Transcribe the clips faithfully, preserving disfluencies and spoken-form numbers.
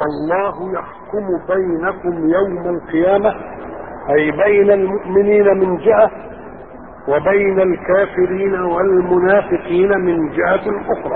الله يحكم بينكم يوم القيامة، أي بين المؤمنين من جهة وبين الكافرين والمنافقين من جهة أخرى.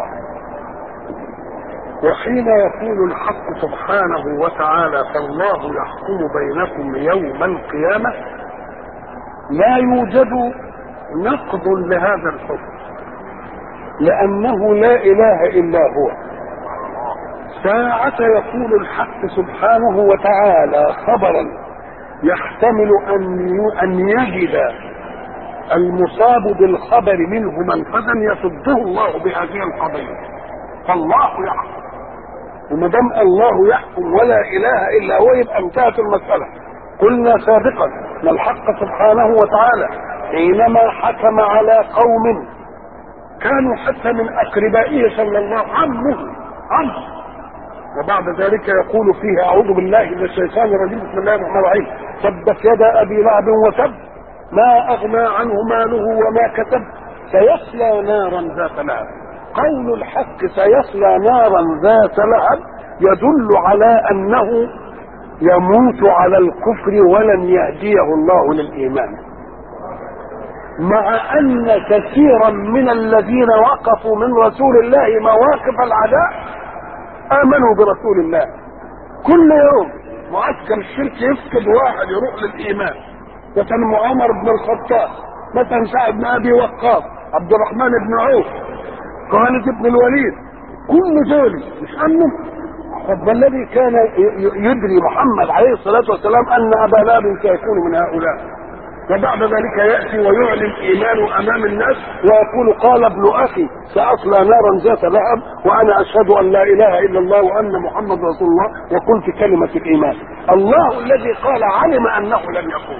وحين يقول الحق سبحانه وتعالى فالله يحكم بينكم يوم القيامة، لا يوجد نقض لهذا الحكم، لأنه لا إله إلا هو. ساعة يقول الحق سبحانه وتعالى خبرا يحتمل أن يجد المصاب بالخبر منه منفذا يصده الله بهذه القضية. فالله يحكم، وما دام الله يحكم ولا اله الا هو يبقى انتهت المساله. قلنا سابقا ان الحق سبحانه وتعالى حينما حكم على قوم كانوا حتى من اقربائه صلى الله عنه عنه وبعد ذلك يقول فيه اعوذ بالله من الشيطان الرجيم بسم الله الرحمن الرحيم تبت يدا ابي لهب وتب ما اغنى عنه ماله وما كسب سيصلى نارا ذات لهب. قول الحق سيصلى نارا ذات لهب يدل على انه يموت على الكفر ولن يهديه الله للايمان، مع ان كثيرا من الذين وقفوا من رسول الله مواقف العداء امنوا برسول الله. كل يوم معسكر الشرك يفقد واحد يروح للايمان، مثلا عمر بن الخطاب، مثلا سعد بن ابي وقاص، عبد الرحمن بن عوف، خالد بن الوليد، كل دول مش امنوا. طب الذي كان يدري محمد عليه الصلاه والسلام ان ابا لهب سيكون من هؤلاء، وبعد ذلك ياتي ويعلن ايمانه امام الناس ويقول قال ابن اخي ساصلى نارا ذات لهب وانا اشهد ان لا اله الا الله وان محمد رسول الله وقلت كلمه الايمان. الله الذي قال علم انه لن يكون،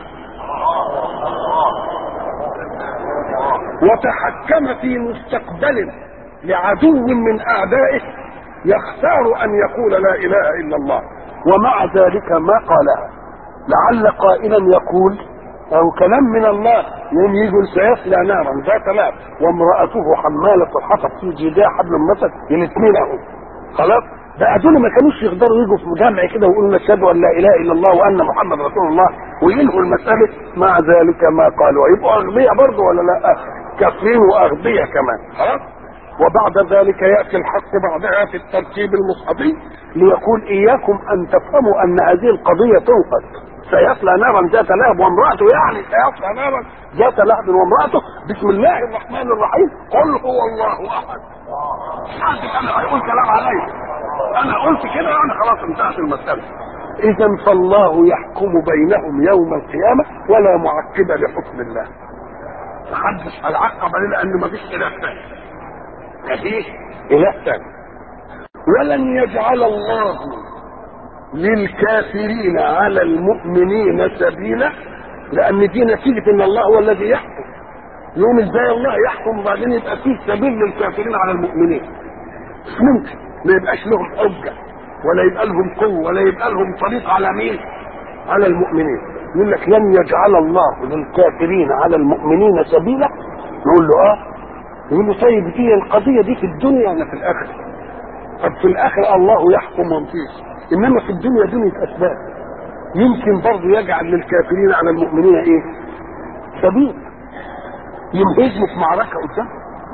وتحكم في مستقبل لعدو من اعدائه يختار ان يقول لا اله الا الله، ومع ذلك ما قالها. لعل قائلا يقول او كلام من الله يوم يقول سيصلى نارا ذات لهب وامراته حماله الحطب في جيدها حبل مسد، الاثنين اهو خلاص. ده دول ما كانوش يقدروا يجوا في مجامع كده ويقولوا نشهد ان لا اله الا الله وان محمد رسول الله وينهوا المساله. مع ذلك ما قالوا، يبقوا اغبياء برضه ولا لا؟ كافرين واغبياء كمان خلاص. وبعد ذلك ياتي الحق بعدها في الترتيب المصحفي ليقول اياكم ان تفهموا ان هذه القضيه تنقض. سيصلى نارا ذات لهب وامراته، يعني سيصلى نارا ذات لهب وامراته. بسم الله الرحمن الرحيم قل هو الله احد. حد كان هيقول كلام علي، انا قلت كده انا خلاص انتهت المساله. اذا فالله يحكم بينهم يوم القيامه ولا معقب لحكم الله. محدش هيعقب عليه لان مفيش اله ثاني، مفيش اله ثاني. ولن يجعل الله للكافرين على المؤمنين سبيلا، لان دي نتيجه ان الله هو الذي يحكم. يوم ازاي الله يحكم وبعدين يبقى فيه سبيل للكافرين على المؤمنين؟ مش ممكن، ما يبقاش لهم حجه ولا يبقى لهم قوه ولا يبقى لهم طريق على مين؟ على المؤمنين. يقول لك لن يجعل الله للكافرين على المؤمنين سبيلا. نقول له اه. يقول له طيب دي القضيه دي في الدنيا ولا في الاخره؟ طب في الاخره الله يحكم ومفيش، انما في الدنيا دنيا اسباب. يمكن برضه يجعل للكافرين على المؤمنين ايه؟ سبيل ينهزموا في معركه قدام.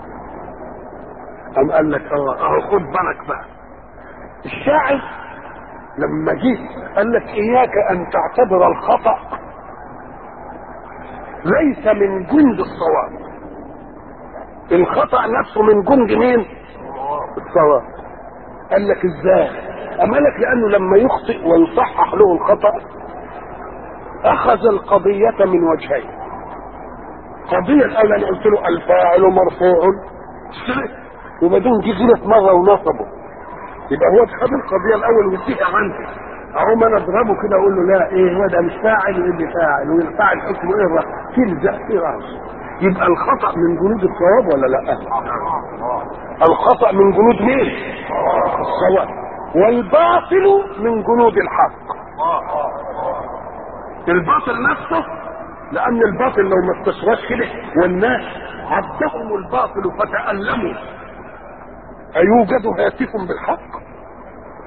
قام قال لك اه اهو خد بالك بقى. الشاعر لما جه قال لك اياك ان تعتبر الخطا ليس من جند الصواب. الخطا نفسه من جند مين؟ الصواب. قال لك ازاي؟ اما لك لانه لما يخطئ ويصحح له الخطا اخذ القضيه من وجهين. قضيه الاولى انا قلت له الفاعل مرفوع وبعدين جه غلط مره ونصبه، يبقى هو خد القضيه الاول ويديها عندي اهو ما نضربه كده اقول له لا ايه هو ده مش فاعل ويقول لي فاعل والفاعل حكمه ايه؟ تلزق في راسه. يبقى الخطا من جنود الصواب ولا لا؟ الخطا من جنود مين؟ الصواب. والباطل من جنود الحق. الباطل نفسه، لان الباطل لو ما استشراش كده والناس عدهم الباطل فتألموا ايوجد هاتف بالحق؟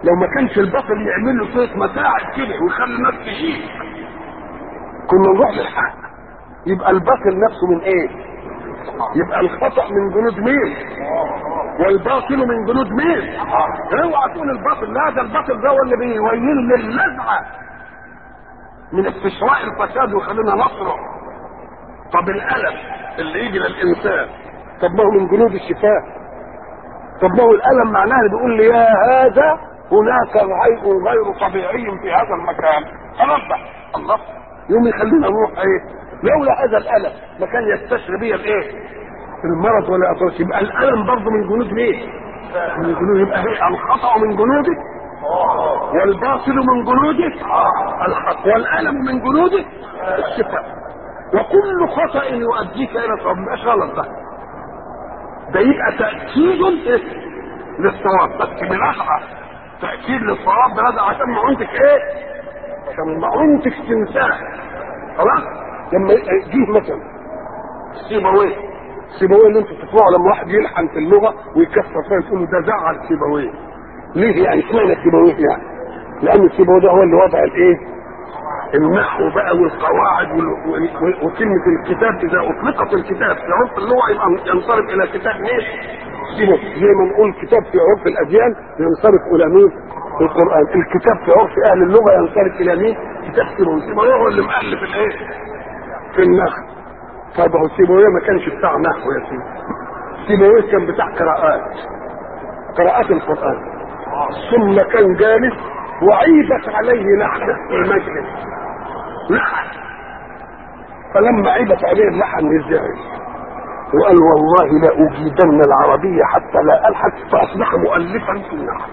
لو ما كانش الباطل يعمل له صوت متاعب كده ويخلي الناس تشيك كنا نروح للحق. يبقى الباطل نفسه من ايه؟ يبقى الخطأ من جنود مين؟ والباطل من جنود مين؟ اوعى تقول الباطل، لا ده الباطل ده هو اللي بيويل للنزعه من استشراء الفساد ويخلينا نصره. طب الالم اللي يجي للانسان، طب ما هو من جنود الشفاء. طب ما هو الالم معناه بيقول لي يا هذا هناك شيء غير طبيعي في هذا المكان، انبه الله يوم يخلينا نروح ايه؟ لولا هذا الالم ما كان يستشري بي الايه؟ المرض ولا اطرش. يبقى الالم برضه من جنود مين؟ من جنود. يبقى هي الخطا من جنوده والباطل من جنوده الحق، والالم من جنوده الشفاء. وكل خطا يؤديك الى الصواب مش غلط، ده ده يبقى تاكيد للصواب، بس بنزعه تاكيد للصواب بنزعه عشان معونتك ايه؟ عشان معونتك تنساه. خلاص؟ لما جه مثلا سيبويه سيبويه اللي انتوا بتسمعوا لما واحد يلحن في اللغه ويكسر فيها تقولوا ده زعل سيبويه. ليه يعني؟ اشمعنى سيبويه يعني؟ لان سيبويه ده هو اللي وضع الايه؟ النحو بقى والقواعد وكلمه الكتاب. اذا اطلقت الكتاب في عرف اللغه يبقى ينصرف الى كتاب مين؟ سيبويه. زي ما نقول كتاب في عرف الاديان ينصرف الى مين؟ القران. الكتاب في عرف اهل اللغه ينصرف الى مين؟ كتاب سيبويه. سيبويه هو اللي مؤلف الايه؟ في النحو. طب هو سيبويه ما كانش بتاع نحو يا سيدي، سيبويه كان بتاع قراءات، قراءات القرآن. ثم كان جالس وعيبت عليه لحنة في المجلس، لحن. فلما عيبت عليه اللحن ازاي؟ وقال والله لا أجيدن العربية حتى لا ألحن، فأصبح مؤلفا في النحو.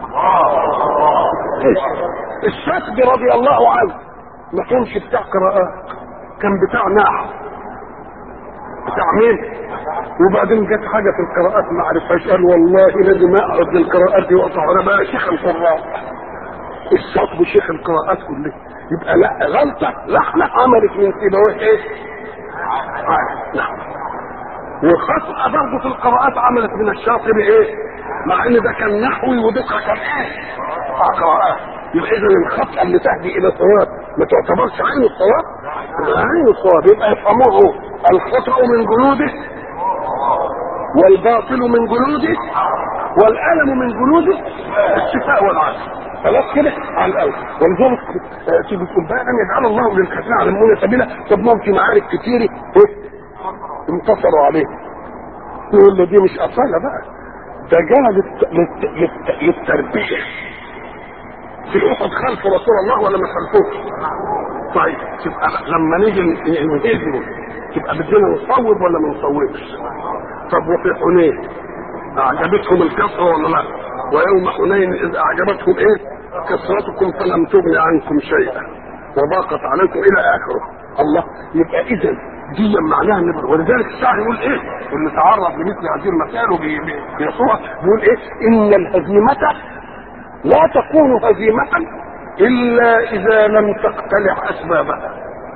الشاطبي رضي الله عنه ما كانش بتاع قراءات، كان بتاع نحو. بتاع مين؟ وبعدين جت حاجه في القراءات ما عرفهاش، قال والله لازم اقعد للقراءات دي واقطع. انا بقى شيخ القراء، الشاطبي شيخ القراءات كلها. يبقى لا غلطه لحنه عملت من سيبويه ايه؟ نعم. وخطأ برضه في القراءات عملت من الشاطبي ايه؟ مع ان ده كان نحوي ودقه كان ايه؟ قراءات. يبقى اذا الخطأ اللي تهدي الى الصواب ما تعتبرش عين الصواب؟ عين الصواب. يبقى يفهموه الخطأ من جنوده والباطل من جنوده والألم من جنوده الشفاء والعافية. خلاص كده على الأول. ولذلك تيجي تقول بقى ان يجعل الله للكافرين على المؤمنين سبيلا. طب ما في معارك كتير انتصروا عليه، يقول له دي مش أصالة بقى، ده جاء للت... للت... للت... للتربية. في احد خلف رسول الله ولا ما خلفوش؟ طيب تبقى لما نيجي نهزمه تبقى بدنا نصور ولا ما نصورش؟ طب وفي حنين اعجبتهم الكثره ولا لا؟ ويوم حنين اذ اعجبتهم ايه؟ كثرتكم فلم تغن عنكم شيئا وضاقت عليكم الى اخره. الله. يبقى اذا دي معناها ان ولذلك الشاعر يقول ايه؟ اللي تعرض لمثل هذه المسائل وبيصورها بيقول ايه؟ ان الهزيمه لا تكون هزيمة إلا إذا لم تقتلع أسبابها.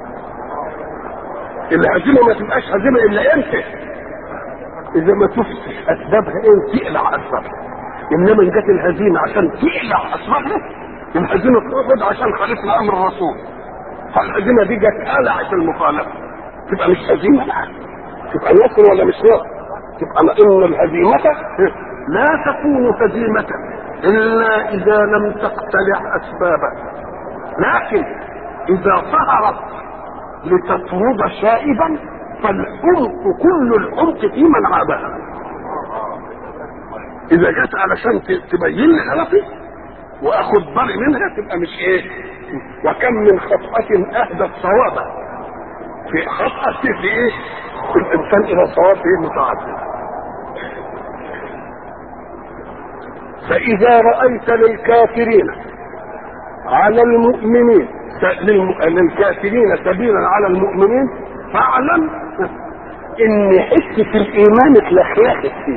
الهزيمة ما تبقاش هزيمة إلا إمتى؟ إذا ما تفسح أسبابها إيه؟ تقلع أسبابها. إنما إن جت الهزيمة عشان تقلع أسبابها، الهزيمة تقعد عشان خالفنا أمر الرسول، فالهزيمة دي جت قلعت المخالفة، تبقى مش هزيمة بقى، تبقى نصر ولا مش نصر؟ تبقى إن الهزيمة لا تكون هزيمة إلا إذا لم تقتلع أسبابها، لكن إذا ظهرت لتطرد شائبا فالعمق كل العمق في منعبها. إذا جت علشان تبين لي غلطي وأخد بالي منها تبقى مش إيه. وكم من خطأة أهدت صوابا، في خطأة في إيه؟ الإنسان إلى صواب إيه؟ متعدد. فإذا رأيت للكافرين على المؤمنين للكافرين سبيلا على المؤمنين فاعلم ان حسة الايمان اتلخلخت فيه.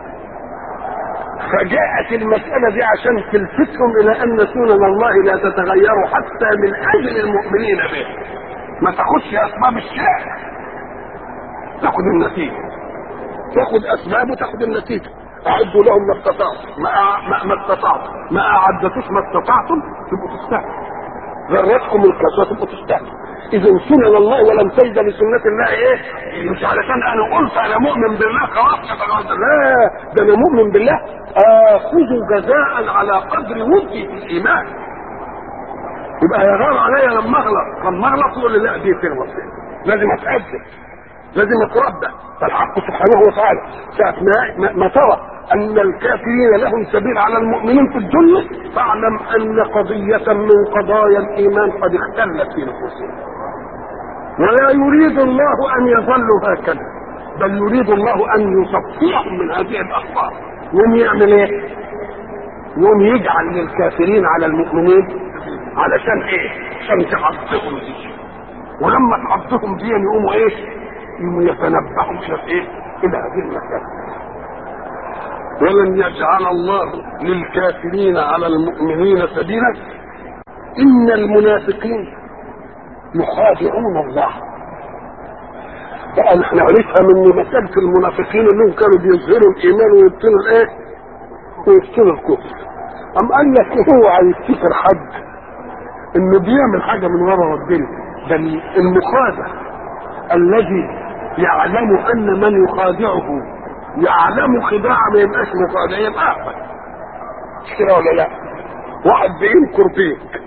فجاءت المسألة دي عشان تلفتهم الى ان سنن الله لا تتغير حتى من اجل المؤمنين به. ما تاخدش اسباب الشيء، تاخد النتيجة، تاخد اسباب وتاخد النتيجة. اعدوا لهم ما استطعتم، ما ما, ما استطعتم، ما اعدتوش ما استطعتم تبقوا تستهزئوا، ذرتكم الكسوه تبقوا تستهزئوا. اذا سنن الله ولم تجد لسنه الله ايه؟ مش علشان انا قلت انا مؤمن بالله خلاص، لا، ده انا مؤمن بالله اخذ جزاء على قدر ودي في الايمان. يبقى يغار عليا لما اغلط، لما اغلط يقول لي لا دي تغلط، لازم اتأدب، لازم اتربى. فالحق سبحانه وتعالى ساعة ما, ما ترى ان الكافرين لهم سبيل على المؤمنين في الدنيا، فاعلم ان قضية من قضايا الايمان قد اختلت في نفوسهم، ولا يريد الله ان يظلوا هكذا، بل يريد الله ان يصفيهم من هذه الاخطاء. يوم يعمل ايه؟ يوم يجعل للكافرين على المؤمنين علشان ايه؟ عشان تحضهم دي، ولما تحضهم دي يقوموا ايه؟ يقوموا يتنبهوا الى ايه؟ الى هذه المسألة. ولن يجعل الله للكافرين على المؤمنين سبيلا ان المنافقين يخادعون الله. بقى نحن نعرفها من مسألة المنافقين انهم كانوا بيظهروا الايمان ويبطلوا الايه؟ ويبطلوا الكفر. ام قال لك هو هيفتكر حد انه بيعمل حاجة من وراء ربنا؟ بل المخادع الذي يعلم ان من يخادعه يعلم خداع ما يبقاش مخادع، يبقى احسن. مش كده ولا لا؟ واحد بينكر فيك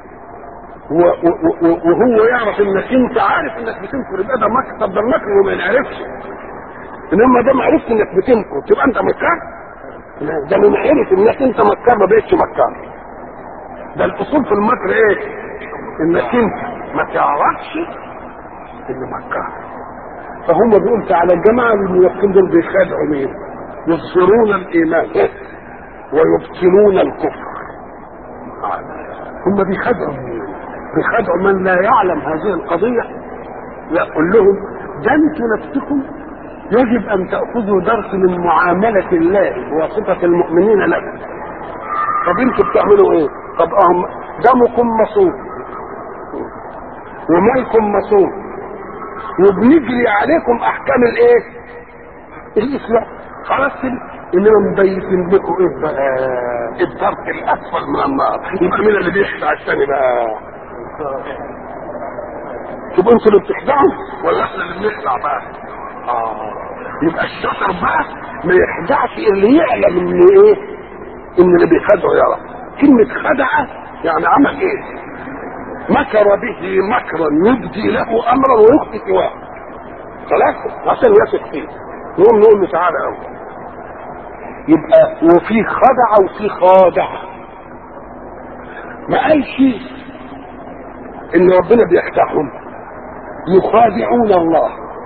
وهو يعرف انك انت عارف انك بتنكر، يبقى ده مكر. طب ده المكر وما يعرفش، انما ده ما عرفش انك بتنكر تبقى انت مكر. ده من عرف انك انت مكر ما بقتش مكر. ده الاصول في المكر ايه؟ انك انت ما تعرفش انه مكر. فهم بيقولوا على الجماعه المنافقين دول بيخادعوا مين؟ يظهرون الايمان ويبطلون الكفر. هم بيخادعوا مين؟ بيخادعوا من لا يعلم هذه القضيه. يقول لهم ده انتم نفسكم يجب ان تاخذوا درس من معامله الله بواسطه المؤمنين لكم. طب انتم بتعملوا ايه؟ طب اهم دمكم مصون ومالكم مصون وبنجري عليكم احكام الايه؟ الاسلام. خلاص كده، انما مبيتين لكم ايه بقى؟ الدرك الاسفل من النار. يبقى مين اللي بيخدع الثاني بقى؟ تبقوا انتوا اللي بتخدعوا ولا احنا اللي بنخدع بقى؟ اه يبقى الشاطر بقى ما يخدعش اللي يعلم ان ايه؟ ان اللي بيخدعه يعرف. كلمه خدع يعني عمل ايه؟ مكر به مكرا يبدي له امرا ويخفي سواه. خلاص عشان يثق فيه. نقوم نقول له تعالى اول. يبقى وفي خدع وفي خادع. ما قالش ان ربنا بيخدعهم، يخادعون الله.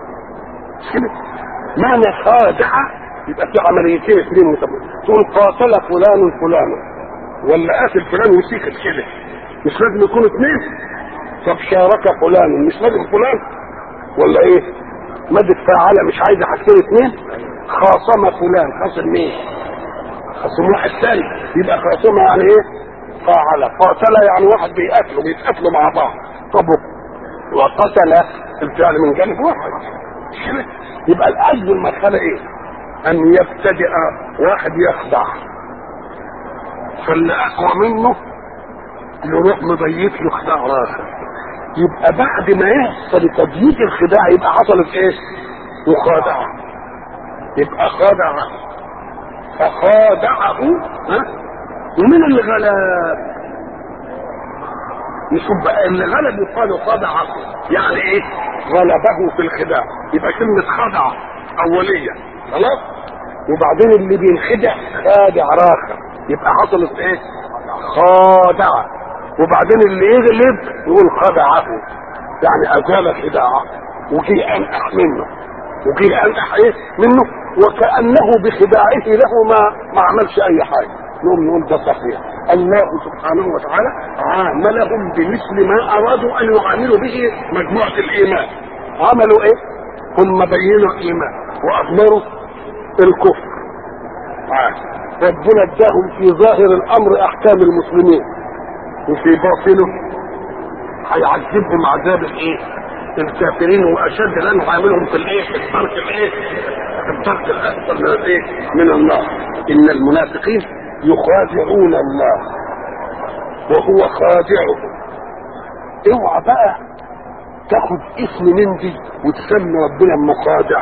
معنى خادع يبقى في عمليتين اثنين متبقى. تقول قاتل فلان فلانا ولا قاتل فلان وسيكت كده، مش لازم يكونوا اثنين. طب شارك فلان، مش لازم فلان ولا ايه؟ مادة فاعلة مش عايزة حاجتين اثنين. خاصم فلان، خاصم مين؟ خاصم واحد ثاني، يبقى خاصمة يعني ايه؟ فاعلة. قاتل يعني واحد بيقاتلوا بيتقاتلوا مع بعض. طب وقتل الفعل من جانب واحد. يبقى الاجل المرحلة ايه؟ ان يبتدئ واحد يخدع فاللي اقوى منه يروح مبيت له خداع اخر. يبقى بعد ما يحصل تبييت الخداع يبقى حصلت ايه؟ مخادعه. يبقى خادعه فخادعه. ها؟ ومن اللي غلب؟ نشوف بقى اللي غلب يقال خادعه، يعني ايه؟ غلبه في الخداع. يبقى كلمه خدعه اوليه خلاص، وبعدين اللي بينخدع خادع اخر، يبقى حصلت ايه؟ خادعه. وبعدين اللي يغلب يقول خدعه، يعني ازال خداعه وجي انقح منه وجي انقح ايه منه وكانه بخداعه له ما ما عملش اي حاجه. نقوم نقول ده صحيح. الله سبحانه وتعالى عاملهم بمثل ما ارادوا ان يعاملوا به مجموعه الايمان. عملوا ايه؟ هم بينوا الايمان واضمروا الكفر. ربنا اداهم في ظاهر الامر احكام المسلمين، وفي باطنه هيعذبهم عذاب الايه؟ الكافرين، واشد لانه هيعملهم في الايه؟ في الدرك الايه؟ في الدرك الاسفل من الايه؟ من النار. ان المنافقين يخادعون الله وهو خادعهم. اوعى بقى تاخد اسم من دي وتسمي ربنا المخادع.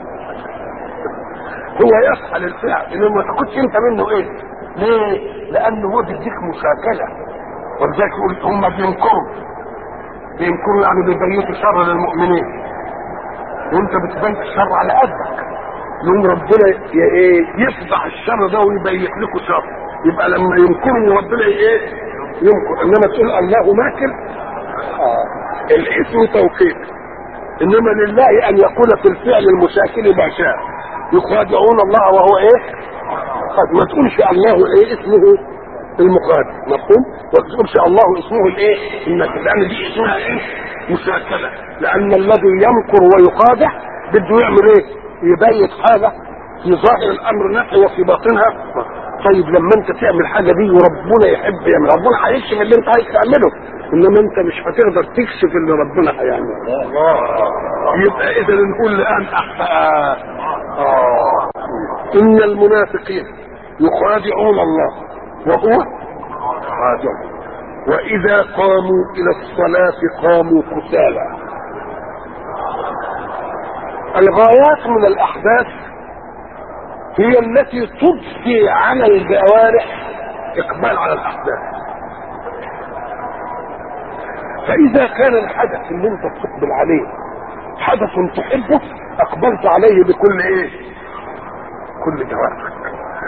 هو يفعل الفعل انما ما تاخدش انت منه ايه؟ ليه؟ لانه هو بيديك مشاكله. ولذلك يقول هم بينكروا بينكروا يعني بيبيتوا شر للمؤمنين وانت بتبيت الشر على قدك. يوم ربنا ايه؟ يفضح الشر ده ويبيت لكم شر. يبقى لما ينكروا ربنا ايه؟ ينكر. انما تقول الله ماكر آه. الاسم توكيد. انما لله ان يقول في الفعل المشاكل ما شاء. يخادعون الله وهو ايه؟ ما تقولش الله ايه اسمه المخادع. مفهوم؟ وما تقولش الله اسمه الايه؟ الماكر. لان دي اسمها ايه؟ مشاكله. لان الذي يمكر ويخادع بده يعمل ايه؟ يبيت حاجه في ظاهر الامر نفسه وفي باطنها. طيب لما انت تعمل حاجه دي وربنا يحب يعمل، ربنا هيكشف اللي انت عايز تعمله، انما انت مش هتقدر تكشف اللي ربنا هيعمله. يبقى اذا نقول الان اه ان المنافقين يخادعون الله وهو خادع واذا قاموا الى الصلاه قاموا كسالى. الغايات من الاحداث هي التي تضفي على الجوارح اقبال على الاحداث. فاذا كان الحدث اللي انت تقبل عليه حدث تحبه اقبلت عليه بكل ايه؟ كل جوارحك.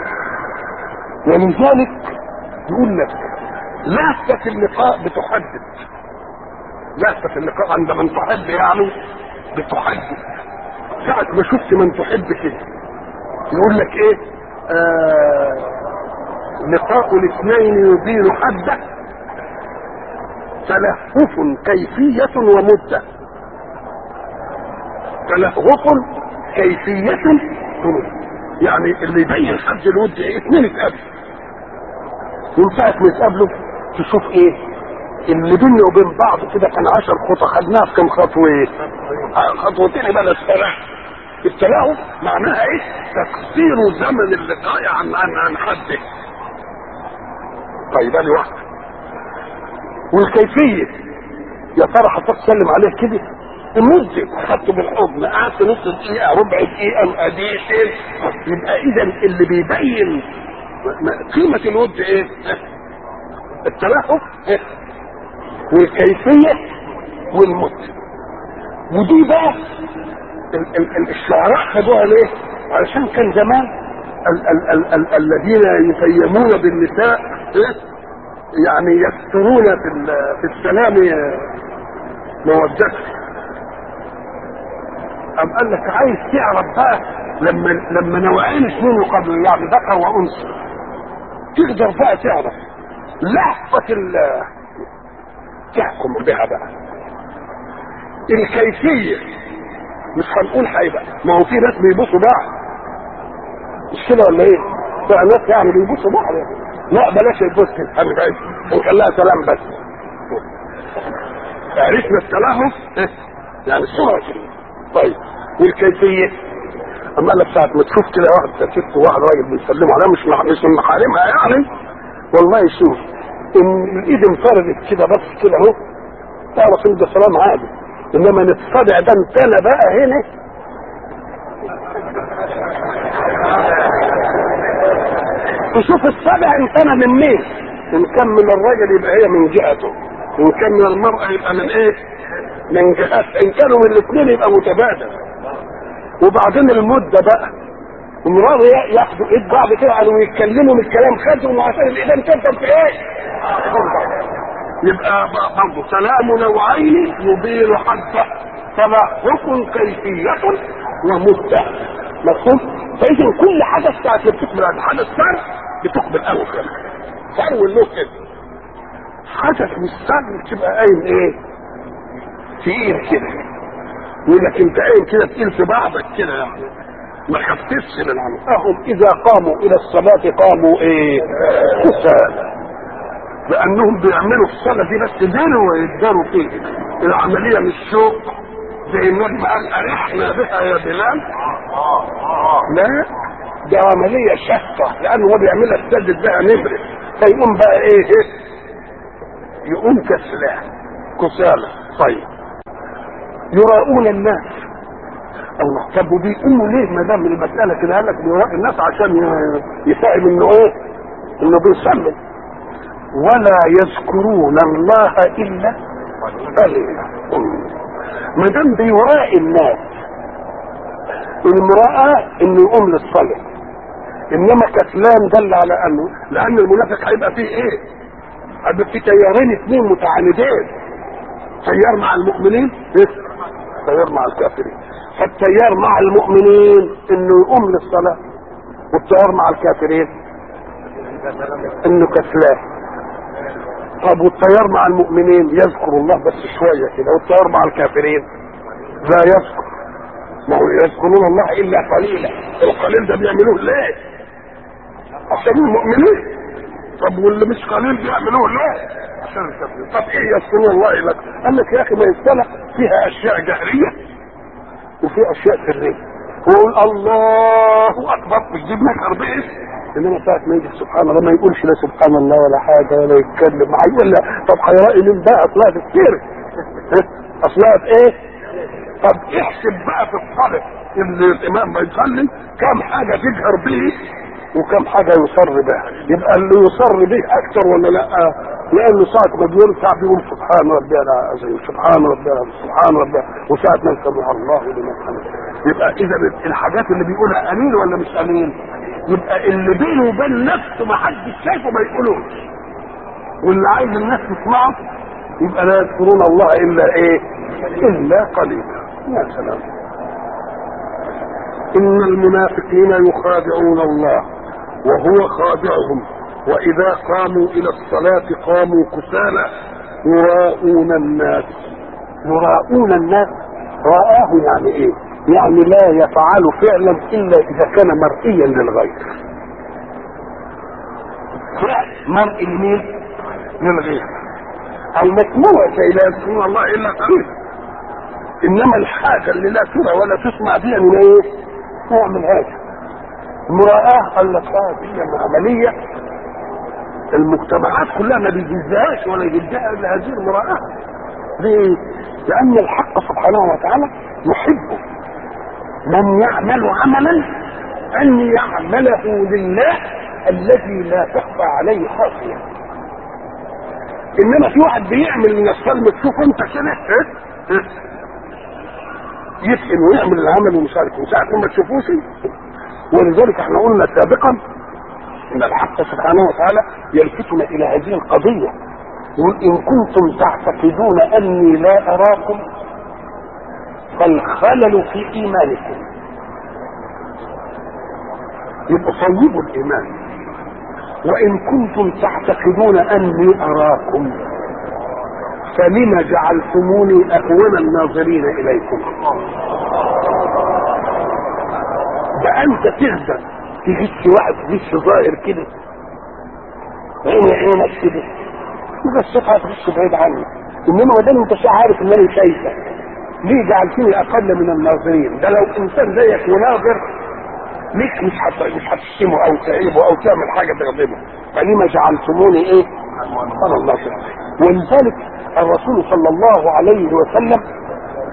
ولذلك يقول لك لهفة اللقاء بتحدد. لهفة اللقاء عند من تحب يعني بتحدد. ساعة ما شفت من تحب كده يقول لك ايه؟ آه لقاء الاثنين يدير حده تلهف كيفية ومدة. تلهف كيفية ومدة يعني اللي يبين حد الود ايه؟ اثنين اتقابلوا من ساعة ما يتقابلوا تشوف ايه؟ اللي بيننا وبين بعض كده كان عشر خطى خدناها في كم خطوة ايه؟ خطوتين يبقى التلاهف. التلاهف معناها ايه؟ تقصير زمن اللقاء عن عن عن حده. طيب ادي واحدة. والكيفية يا ترى هتسلم عليه كده؟ المدة خدته بالحضن قعدت نص دقيقة ربع دقيقة دقيقتين. يبقى اذا اللي بيبين قيمة الود ايه؟ التلهف والكيفية والمدة. ودي بقى ال ال الشعراء خدوها ليه؟ علشان كان زمان ال ال ال ال الذين يتيمون بالنساء يعني يكثرون في في السلام مودته. أم قال لك عايز تعرف بقى لما لما نوعين اثنين يقابلوا يعني ذكر وانثى تقدر بقى تعرف لحظة تحكم بها بقى. الكيفية مش هنقول هيبقى ما هو في ناس بيبصوا بعض مش كده ولا ايه؟ بقى ناس يعني بيبصوا بعض لا بلاش البص هنبعد ونخليها سلام بس. عرفنا التلهف يعني الصورة كده. طيب والكيفية اما قال لك ساعة ما تشوف كده واحد ست وواحد راجل بيسلموا عليها مش مش من محارمها يعني والله شوف ان الايد انفردت كده بس كده اهو تعرف ان ده سلام عادي. انما نتصدع ده انتنا بقى هنا تشوف الصدع انتنا من مين؟ ان كان من الراجل يبقى هي من جهته وان كان من المرأة يبقى من ايه؟ من جهات. ان كانوا من الاثنين يبقى متبادل. وبعدين المدة بقى امرار ياخدوا ايد بعض كده قالوا يتكلموا من الكلام خدهم وعشان الايدين تفضل في ايه؟ يبقى برضه سلام نوعين يبين حده تلهف كيفية ومدة. مفهوم؟ فاذا كل حدث ساعة بتقبل على حدث ثاني بتقبل اول كده فاول له كده حدث مستقبل تبقى قايم ايه؟ تقيل كده يقول لك انت قايم كده تقيل في بعضك كده يعني ما خفتش من العمل. اهم اذا قاموا الى الصلاة قاموا ايه؟ كسالى. لانهم بيعملوا الصلاة دي بس داروا ويداروا فيه. العملية مش شوق زي النجم قال ارحنا بها يا بلال. لا، دي عمليه شاقه لانه هو بيعملها تسدد بها نبره، فيقوم بقى ايه, إيه؟ يقوم كسلان كسالى. طيب يراؤون الناس. الله، طب وبيقوموا ليه ما دام المساله كده؟ قال لك بيراء الناس عشان يفهم انه ايه؟ انه بيصلي. ولا يذكرون الله الا قليلا. ما دام بيراء الناس، المراءة انه يقوم للصلاه، انما كسلان دل على انه لان المنافق هيبقى فيه ايه؟ هيبقى فيه تيارين اثنين متعاندين، تيار مع المؤمنين ايه؟ تيار مع الكافرين. فالتيار مع المؤمنين انه يقوم للصلاه، والتيار مع الكافرين انه كسلان. طب والتيار مع المؤمنين يذكر الله بس شويه كده، والتيار مع الكافرين لا يذكر. ما هو يذكرون الله الا قليلا. القليل ده بيعملوه ليه؟ عشان المؤمنين. طب واللي مش قليل بيعملوه ليه؟ عشان الكافرين. طب ايه يذكرون الله الا؟ قال لك يا اخي ما الصلاه فيها اشياء جهريه وفي اشياء سريه. ويقول الله اكبر بتجيب لك اربعه، انما ساعه ما يجي سبحان الله ما يقولش لا سبحان الله ولا حاجه ولا يتكلم معاه. يقول لا طب هيرأي مين بقى؟ اصلها في السر، اصلها في ايه؟ طب احسب بقى في الصلاه اللي الامام ما يصلي كم حاجه تجهر به وكم حاجه يصر بها. يبقى اللي يصر به اكثر ولا لا؟ لانه ساعه ما بيركع بيقول سبحان ربي العظيم، سبحان ربي العظيم، سبحان ربي، وساعه ما سمع الله لمن حمده. يبقى اذا الحاجات اللي بيقولها قليل ولا مش قليل؟ يبقى اللي بينه وبين نفسه ما حدش شايفه ما يقولوش، واللي عايز الناس تسمعه يبقى لا يذكرون الله الا ايه؟ الا قليلا. يا سلام. ان المنافقين يخادعون الله وهو خادعهم واذا قاموا الى الصلاة قاموا كسالى يراؤون الناس. يراؤون الناس، رآه يعني ايه؟ يعني لا يفعل فعلا الا اذا كان مرئيا للغير. فعل مرئي لمين؟ للغير. المسموع شيء لا يذكرون الله الا قليلا، انما الحاجه اللي لا ترى ولا تسمع دي من ايه؟ نوع من هذا المراءة. قال لك اه دي عمليه المجتمعات كلها ما بيجزهاش ولا يجزها الا هذه المراءة. ليه؟ لان الحق سبحانه وتعالى يحب من يعمل عملا ان يعمله لله الذي لا تخفى عليه خافيه. انما في واحد بيعمل من السلم تشوف انت كده يفهم ويعمل العمل ومش عارف وساعة ما تشوفوش. ولذلك احنا قلنا سابقا ان الحق سبحانه وتعالى يلفتنا الى هذه القضيه، يقول ان كنتم تعتقدون اني لا اراكم فالخلل في ايمانكم. يبقى صيبوا الايمان. وان كنتم تعتقدون اني اراكم فلما جعلتموني اهون الناظرين اليكم. ده انت تقدر تغش واحد غش ظاهر كده عيني عينك كده تغشها تغش بعيد عنك، انما ما دام انت عارف ان انا شايفك ليه جعلتني اقل من الناظرين؟ ده لو انسان زيك وناظر ليك مش حت... مش هتشتمه او تعيبه او تعمل حاجه تغضبه. فلما جعلتموني ايه؟ سبحان الله. ولذلك الرسول صلى الله عليه وسلم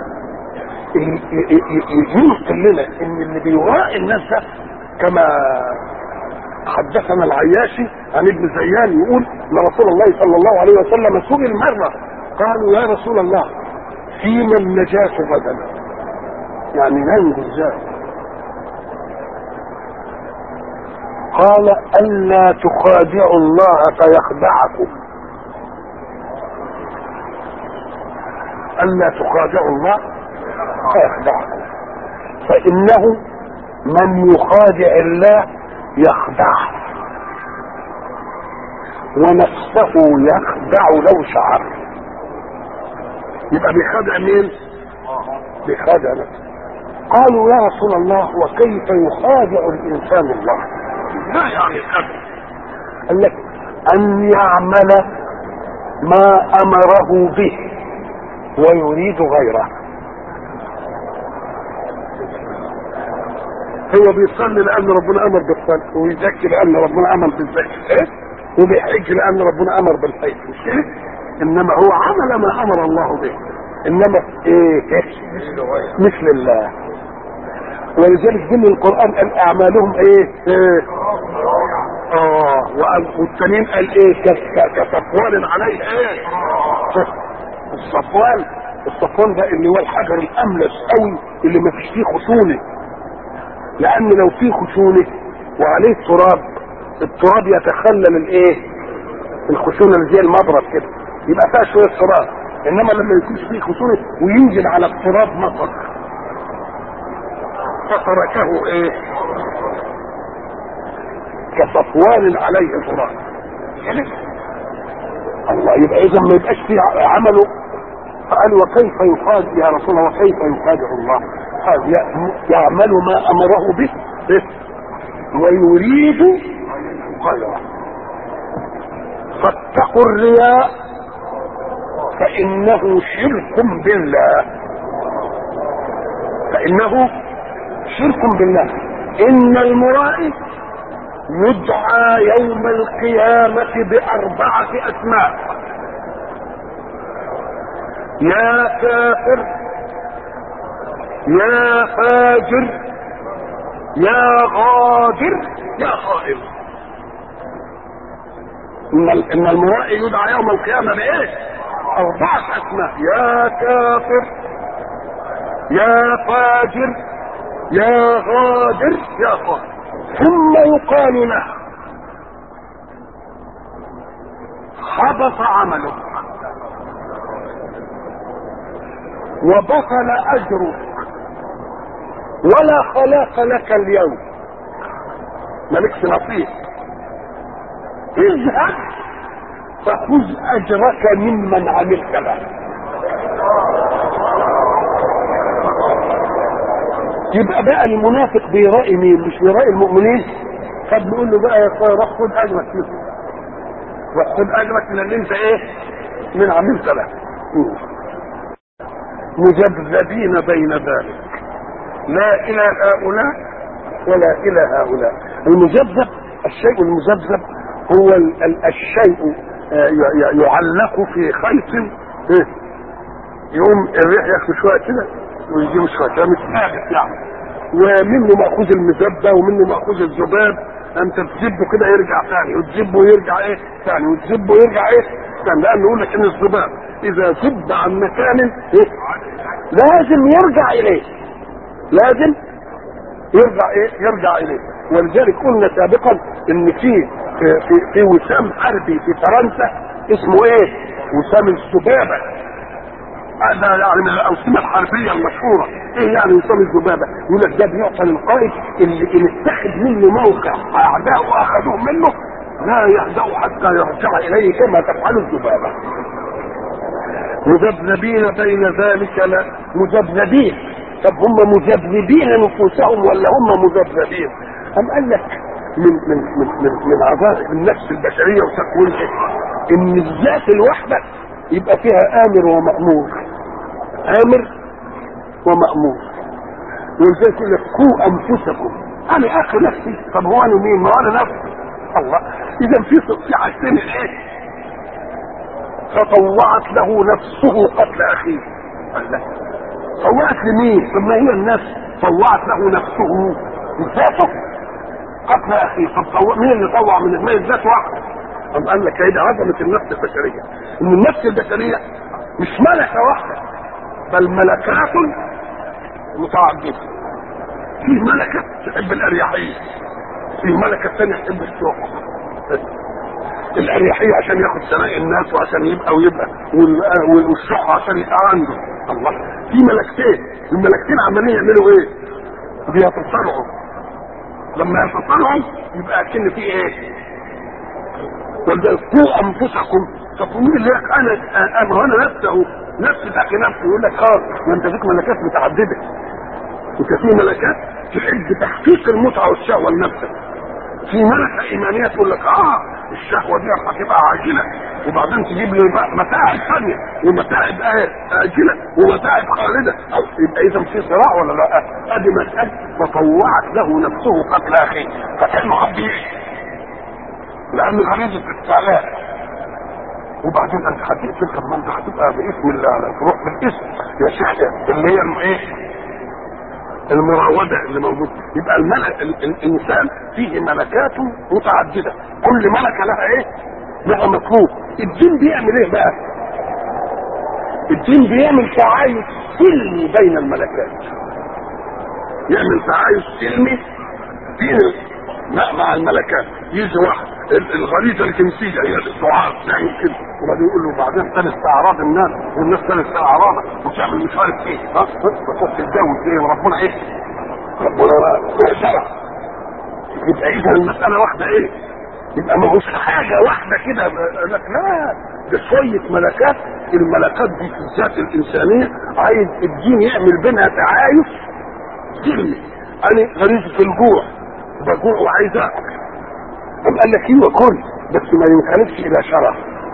ينقل لنا ان اللي بيراعي الناس ده كما حدثنا العياشي عن ابن زيان يقول ان رسول الله صلى الله عليه وسلم سئل مره قالوا يا رسول الله فيما النجاة غدا؟ يعني ننجو ازاي؟ قال الا تخادعوا الله فيخدعكم. الا تخادعوا الله فيخدعكم، فانه من يخادع الله يخدعه ونفسه يخدع لو شعر. يبقى بيخادع مين؟ بيخادع نفسه. قالوا يا رسول الله وكيف يخادع الانسان الله؟ لا يعني الخدع. قال لك ان يعمل ما امره به ويريد غيره. هو بيصلي لان ربنا امر بالصلاه، ويزكي لان ربنا امر بالزكاه، ايه؟ وبيحج لان ربنا امر بالحج، مش كده؟ انما هو عمل ما امر الله به، انما ايه؟ مش لله. ولذلك ضمن القران قال اعمالهم ايه؟ ايه؟ اه والتانيين قال ايه؟ كصفوان عليه ايه؟ الصفوان الصفوان ده اللي هو الحجر الاملس قوي اللي ما فيش فيه خشونه، لان لو فيه خشونه وعليه تراب التراب يتخلل الايه؟ الخشونه اللي زي المبرد كده، يبقى فيها شويه تراب. انما لما يكونش فيه خشونه وينزل على التراب مطر فتركه ايه؟ كصفوان عليه تراب. الله، يبقى اذا ما يبقاش فيه عمله. فقال وكيف يخادع يا رسول الله، وكيف يخادع الله؟ قال يعمل ما امره به ويريد غيره. فاتقوا الرياء فانه شرك بالله، فانه شرك بالله. ان المرائي يدعى يوم القيامة بأربعة أسماء: يا كافر، يا فاجر، يا غادر، يا خائن. إن المرائي يدعى يوم القيامة بإيه؟ أربعة أسماء: يا كافر، يا فاجر، يا غادر، يا خائن. ثم يقال له حبط عملك وبطل اجرك ولا خلاق لك اليوم، مالكش نصيب. اذهب فخذ اجرك ممن عملت له. يبقى بقى المنافق بيرائي مين؟ مش بيرائي المؤمنين. فبنقول له بقى يا اخويا روح خد اجرك فيهم، روح خد اجرك من اللي انت ايه؟ من عملت له. مذبذبين بين ذلك، لا الى هؤلاء ولا الى هؤلاء. المذبذب، الشيء المذبذب هو ال ال الشيء يعلق في خيط، يقوم الريح ياخد شويه كده ويجيب شويه كده، مش ثابت يعني. ومنه ماخوذ المذبه ومنه ماخوذ الذباب، انت تذبه كده يرجع ثاني، وتذبه ويرجع ايه ثاني، وتذبه ويرجع ايه ثاني. لانه يقول لك ان الذباب اذا ذب عن مكان إيه؟ لازم يرجع اليه، لازم يرجع ايه؟ يرجع اليه. ولذلك قلنا سابقا ان في في في وسام حربي في فرنسا اسمه ايه؟ وسام الذبابه. هذا يعني من الأوسمة الحربية المشهورة. ايه يعني وسام الذبابة؟ يقول لك ده بيعطى للقائد اللي ان اتخذ منه موقع اعداؤه اخذوه منه لا يهدأ حتى يرجع اليه كما تفعل الذبابة. مذبذبين بين ذلك، لا مذبذبين. طب هم مذبذبين نفوسهم ولا هم مذبذبين؟ أم قال لك من من من من, من عظائم النفس البشرية وتكوينها ان الذات الوحدة يبقى فيها امر ومأمور، امر ومأمور. ولذلك يقول لك قوا انفسكم، انا اخي نفسي. طب هو انا مين؟ ما انا نفسي. الله، اذا في في حاجتين ايه؟ فطوعت له نفسه قتل اخيه. الله، طوعت لمين؟ طب ما هي النفس. طوعت له نفسه ذاته قتل اخيه. طب طوع مين اللي طوع من الميت؟ ذات واحده. طب قال لك هيدا عظمه النفس البشريه، ان النفس البشريه مش ملكه واحده بل ملكات متعدده. في ملكه تحب الاريحيه، في ملكه ثانيه تحب الشوق. الاريحيه عشان ياخد ثناء الناس وعشان يبقى ويبقى، والشح عشان يبقى عنده. الله، في ملكتين، الملكتين عمالين يعملوا ايه؟ بيتصارعوا. لما يتصارعوا يبقى كأن في ايه؟ ولذلك قوا انفسكم. طب مين اللي لك انا انا انا نفسه نفسي تحكي نفسي؟ يقول لك اه ما انت فيك ملكات متعدده، انت في ملكات تحب تحقيق المتعه والشهوه لنفسك. في ملكه ايمانيه تقول لك اه الشهوه دي هتبقى عاجله وبعدين تجيب لي متاعب ثانيه ومتاعب اجله ومتاعب خالده، او يبقى اذا في صراع ولا لا؟ ادي مساله فطوعت له نفسه قتل اخيه، فكانه حب يعيش لان غريزه الاستعلاء. وبعدين انت هتقتل، طب ما انت هتبقى باسم الله، تروح بالاسم يا شيخ اللي هي ايه؟ المراوده اللي موجوده. يبقى الملك الانسان فيه ملكات متعدده، كل ملكه لها ايه؟ لها مطلوب. الدين بيعمل ايه بقى؟ الدين بيعمل تعايش سلمي بين الملكات، يعمل تعايش سلمي بين مع الملكات. يجي واحد الغريزه الجنسيه هي الدعاء يعني كده، وبعدين يقول له بعدين ثالث اعراض الناس والناس ثالث اعراضك وتعمل مش عارف ايه، ها تروح تتجوز ايه وربنا ايه؟ ربنا شرع. يبقى اذا المساله واحده ايه؟ يبقى ما هوش حاجه واحده كده، لك لا، ده شويه ملكات. الملكات دي في الذات الانسانيه عايز الدين يعمل بينها تعايش سلمي. انا غريزه الجوع، بجوع وعايز اكل، طب قال لك ايه وكل، بس ما ينخالفش الى شرف،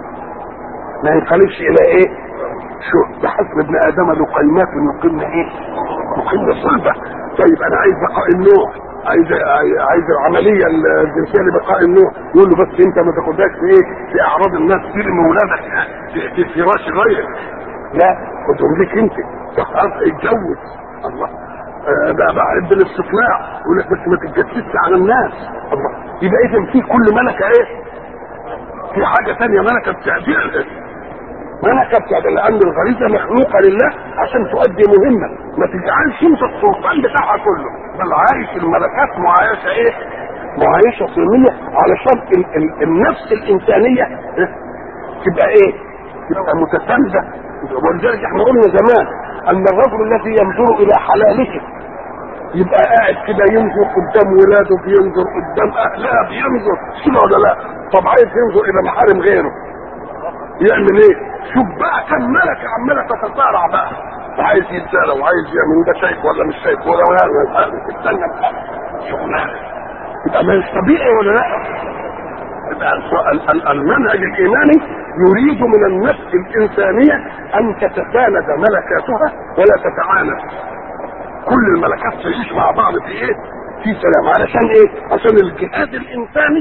ما ينخالفش الى ايه؟ شو بحسب ابن ادم لقيمات يقيمن ايه؟ يقيمن صلبه. طيب انا عايز بقاء النوع، عايز عايز العمليه الجنسيه لبقاء النوع، يقول له بس انت ما تاخدهاش في ايه؟ في اعراض الناس، ترمي ولادك في فراش غيرك، لا خدهم ليك انت، اتجوز. الله بقى بعد الاستطلاع يقول لك بس ما تتجسسش على الناس. الله، يبقى اذا في كل ملكه ايه؟ في حاجه ثانيه ملكه بتعدل، ملكه بتعدل، لان الغريزه مخلوقه لله عشان تؤدي مهمه، ما تجعلش انت السلطان بتاعها كله، بل عايش الملكات معايشه ايه؟ معايشه سلميه، علشان ال ال النفس الانسانيه تبقى ايه؟ تبقى متسامده. ولذلك احنا قلنا زمان ان الرجل الذي ينظر الى حلاله يبقى قاعد كده ينظر قدام ولاده، بينظر قدام اهلها، بينظر كده ولا لا؟ طب عايز ينظر الى محارم غيره يعمل ايه؟ شوف بقى كم ملكه عماله تتصارع بقى، عايز يتزارع وعايز يعمل ده شايف ولا مش شايف ولا ولا استنى شغلانه، يبقى ما مش طبيعي ولا لا؟ يبقى المنهج الايماني يريد من النفس الانسانيه ان تتساند ملكاتها ولا تتعاند، كل الملكات تعيش مع بعض في ايه؟ في سلام. علشان ايه؟ عشان الجهاد الانساني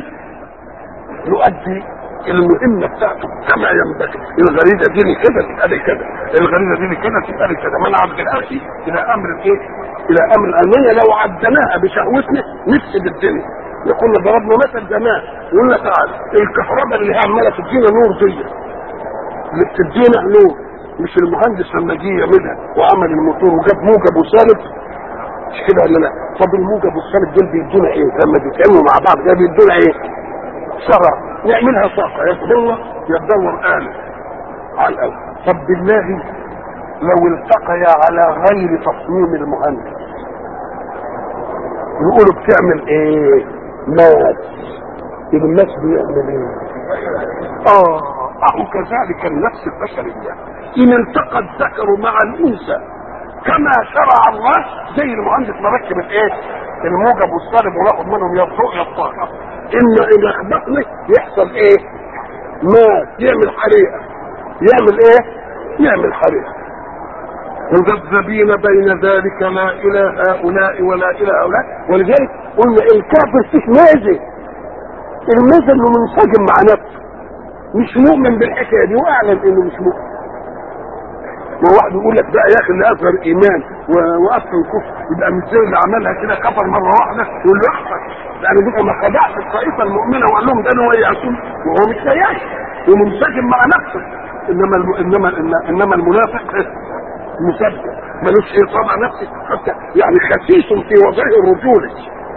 يؤدي المهمه بتاعته كما ينبغي. الغريزه دي كده تبقى لي كده، الغريزه دي كده تبقى لي كده، منع بالآتي الى امر الايه؟ الى امر الالمانيا. لو عدناها بشهوتنا نفسد الدنيا. كنا ضربنا مثل زمان قلنا تعالى الكهرباء اللي عماله تدينا نور دي اللي بتدينا نور، مش المهندس لما جه يعملها وعمل الموتور وجاب موجب وسالب، مش كده ولا لا؟ طب الموجب والسالب دول بيدونا ايه؟ لما بيتعاملوا مع بعض ده بيدونا ايه؟ شرع. نعملها طاقه يدور يدور آلة على الأول. طب بالله لو التقيا على غير تصميم المهندس يقولوا بتعمل ايه؟ ماس. الماس بيعمل ايه؟ اه اهو كذلك النفس البشريه ان التقى الذكر مع الانثى كما شرع الله، زي المهندس مركب الايه؟ الموجب والسالب وناخد منهم يا الضوء يا الطاقه، ان اذا اخبطنا يحصل ايه؟ ماس، يعمل حريقه. يعمل ايه؟ يعمل حريقه. مذبذبين بين ذلك لا الى هؤلاء ولا الى هؤلاء. ولذلك قلنا الكافر فيه ميزه، الميزه انه منسجم مع نفسه، مش مؤمن بالحكايه دي واعلن انه مش مؤمن. وواحد يقول لك بقى يا اخي اللي اصغر ايمان واصل الكفر يبقى مش زي اللي عملها كده كفر مره واحده يقول له احسن، لان بيبقى ما خدعش الطائفه المؤمنه وقال لهم ده انا ويعصون وهو مش زيك ومنسجم مع نفسه. انما الم... انما انما المنافق مسبب ملوش ايه طبع نفسي حتى يعني خسيس في وضعه الرجولي.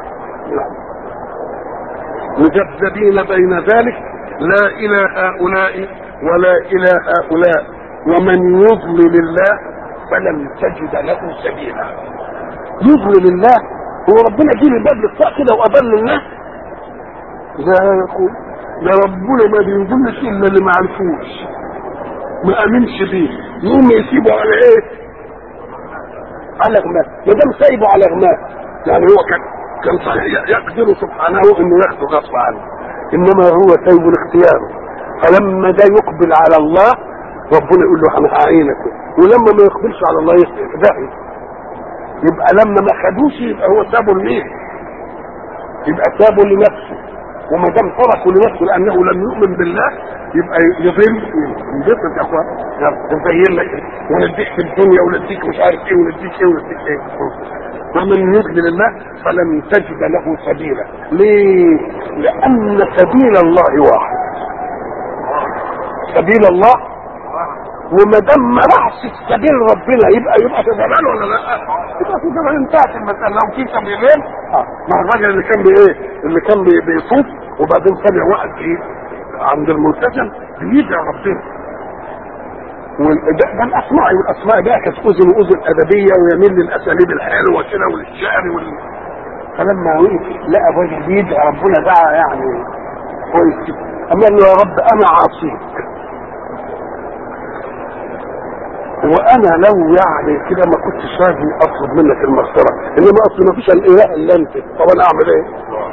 مذبذبين بين ذلك لا الى هؤلاء ولا الى هؤلاء ومن يضلل الله فلن تجد له سبيلا. يضلل الله هو ربنا جه الباب للطاق كده وأضل الناس؟ لا، يقول ده ربنا ما بيضلش الا اللي ما عرفوش ما امنش بيه، يقوم يسيبه على ايه؟ على غماء. ما دام سايبه على غماء يعني هو كان كان يقدر سبحانه انه ياخده غصب عنه، انما هو سايبه لاختياره. فلما ده يقبل على الله ربنا يقول له انا هعينك، ولما ما يقبلش على الله يهدى. يبقى لما ما خدوش يبقى هو سابه لمين؟ يبقى سابه لنفسه، وما دام تركه لنفسه لانه لم يؤمن بالله يبقى يضل ينبسط يا اخوان. نبين لك ونديك في الدنيا ونديك مش عارف ايه ونديك ايه ونديك ايه. ومن يضلل الله فلن تجد له سبيلا. ليه؟ لان سبيل الله واحد. سبيل الله، وما دام ما راحش سبيل ربنا يبقى يبقى في ضلال ولا لا؟ يبقى في ضلال. انتهت المساله. لو في سبيلين اه مع الراجل اللي كان بايه؟ اللي كان بيطوف وبعدين سمع واحد ايه عند الملتزم بيدعي ربنا. وده الاسماء والاسماء بقى كانت اذن واذن ادبيه ويميل للاساليب الحلوه كده وللشعر وال... فلما وقف لقى الراجل بيدعي ربنا دعا يعني كويس كده. قال له يا رب انا عاصيك، وانا لو يعني كده ما كنتش لازم اطلب منك المغفره، انما اصل ما فيش الاله الا انت. طب انا اعمل ايه؟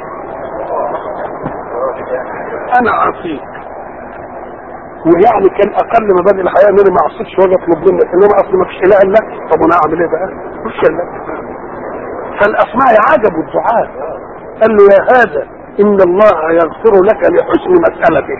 انا عاصيك، ويعني كان اقل مبادئ الحياه ان انا ما اعصيش واجي اطلب منك، انما اصل ما فيش اله الا انت. طب انا اعمل ايه بقى؟ مش الا. فالاسماء عجب الدعاء. قال له يا هذا ان الله يغفر لك لحسن مسالتك.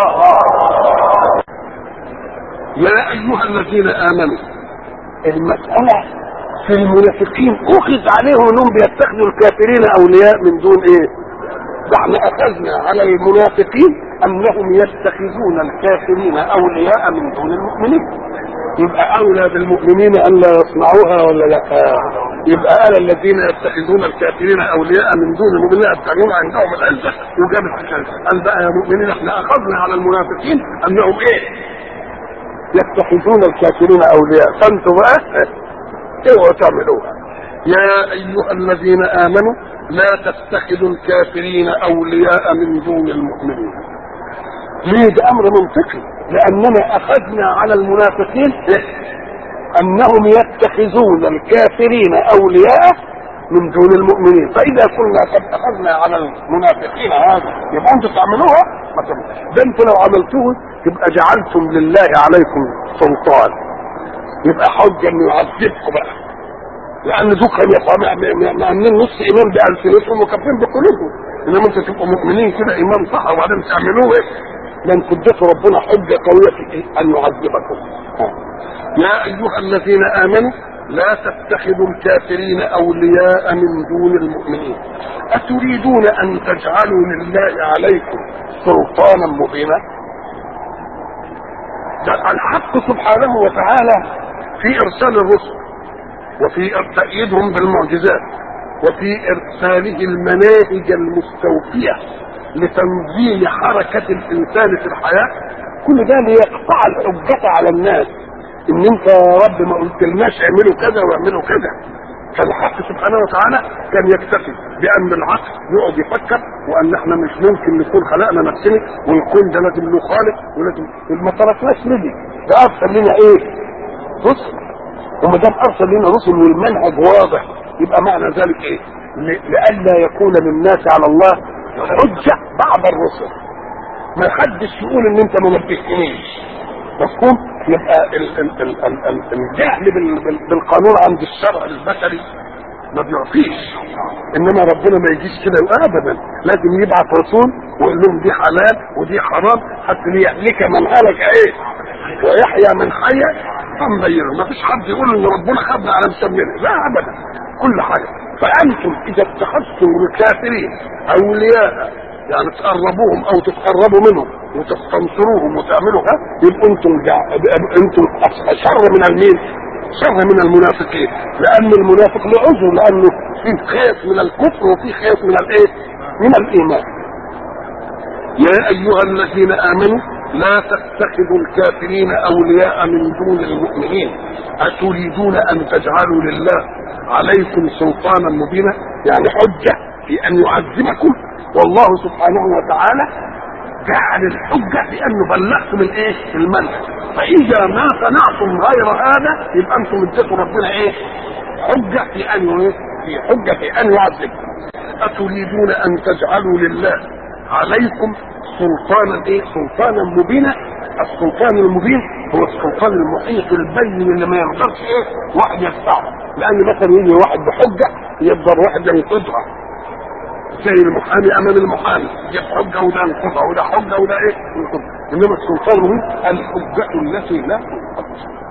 يا ايها الذين امنوا. المساله في المنافقين اخذ عليهم انهم بيتخذوا الكافرين اولياء من دون ايه؟ احنا اخذنا على المنافقين انهم يتخذون الكافرين اولياء من دون المؤمنين. يبقى اولى بالمؤمنين ان لا يصنعوها ولا لا؟ يبقى قال الذين يتخذون الكافرين اولياء من دون المؤمنين يبتغون عندهم العزه وجابت الكلمه. قال بقى يا مؤمنين احنا اخذنا على المنافقين انهم ايه؟ يتخذون الكافرين اولياء. فانتوا بقى اوعوا تعملوها. يا ايها الذين امنوا لا تتخذوا الكافرين اولياء من دون المؤمنين. ليه؟ ده امر منطقي، لاننا اخذنا على المنافقين انهم يتخذون الكافرين اولياء من دون المؤمنين. فاذا كنا قد اخذنا على المنافقين هذا يبقى انتم تعملوها. ده انتم لو عملتوه يبقى جعلتم لله عليكم سلطان، يبقى حجه انه يعذبكم بقى، لان دول كانوا مؤمنين نص ايمان بالسنتهم وكافرين بقلوبهم. انما انتم تبقوا مؤمنين كده ايمان صح وبعدين تعملوه ايه؟ لن تدفع ربنا حجه قويه في إيه؟ ان يعذبكم. يا ايها الذين امنوا لا تتخذوا الكافرين اولياء من دون المؤمنين. اتريدون ان تجعلوا لله عليكم سلطانا مبينا؟ الحق سبحانه وتعالى في ارسال الرسل وفي تأييدهم بالمعجزات وفي ارساله المناهج المستوفية لتنظيم حركة الانسان في الحياة، كل ده ليقطع الحجة على الناس ان انت يا رب ما قلتلناش اعملوا كذا واعملوا كذا. فالحق سبحانه وتعالى كان يكتفي بان العقل يقعد يفكر وان احنا مش ممكن نكون خلقنا نفسنا والكون ده لازم له خالق ولازم ما تركناش ندي. ده ارسل لنا ايه؟ رسل. وما دام ارسل لنا رسل والمنهج واضح يبقى معنى ذلك ايه؟ لئلا يكون للناس على الله حجه بعد الرسل. ما حدش يقول ان انت ما نبهتنيش. مفهوم؟ يبقى الجهل بالقانون عند الشرع البشري ما بيعطيش. انما ربنا ما يجيش كده ابدا، لازم يبعث رسول ويقول لهم دي حلال ودي حرام حتى ليهلك من هلك ايه ويحيى من حي عن بينه. ما فيش حد يقول ان ربنا خدنا على مسمينه، لا ابدا. كل حاجه. فانتم اذا اتخذتم الكافرين اولياء يعني تقربوهم او تتقربوا منهم وتستنصروهم وتعملوها يبقى انتم انتم شر من المين؟ شر من المنافقين. لان المنافق له عذر لانه فيه خيط من الكفر وفيه خيط من الايه؟ من الايمان. يا ايها الذين امنوا لا تتخذوا الكافرين اولياء من دون المؤمنين. اتريدون ان تجعلوا لله عليكم سلطانا مبينا؟ يعني حجه في ان يعذبكم. والله سبحانه وتعالى جعل الحجة بأنه بلغتم الايه؟ المنهج. فإذا ما صنعتم غير هذا يبقى أنتم اديتوا ربنا ايه؟ حجة في أن ايه؟ في حجة في أن يعذبكم. أتريدون أن تجعلوا لله عليكم سلطانا ايه؟ سلطانا مبينا. السلطان المبين هو السلطان المحيط البين اللي ما يقدرش ايه واحد يدفعه، لان مثلا يجي واحد بحجه يقدر واحد ينقضها، زي المحامي امام المحامي يجيب حجه وده ينقضها وده حجه وده ايه ينقضها. انما السلطان المبين الحجه التي لا تنقض،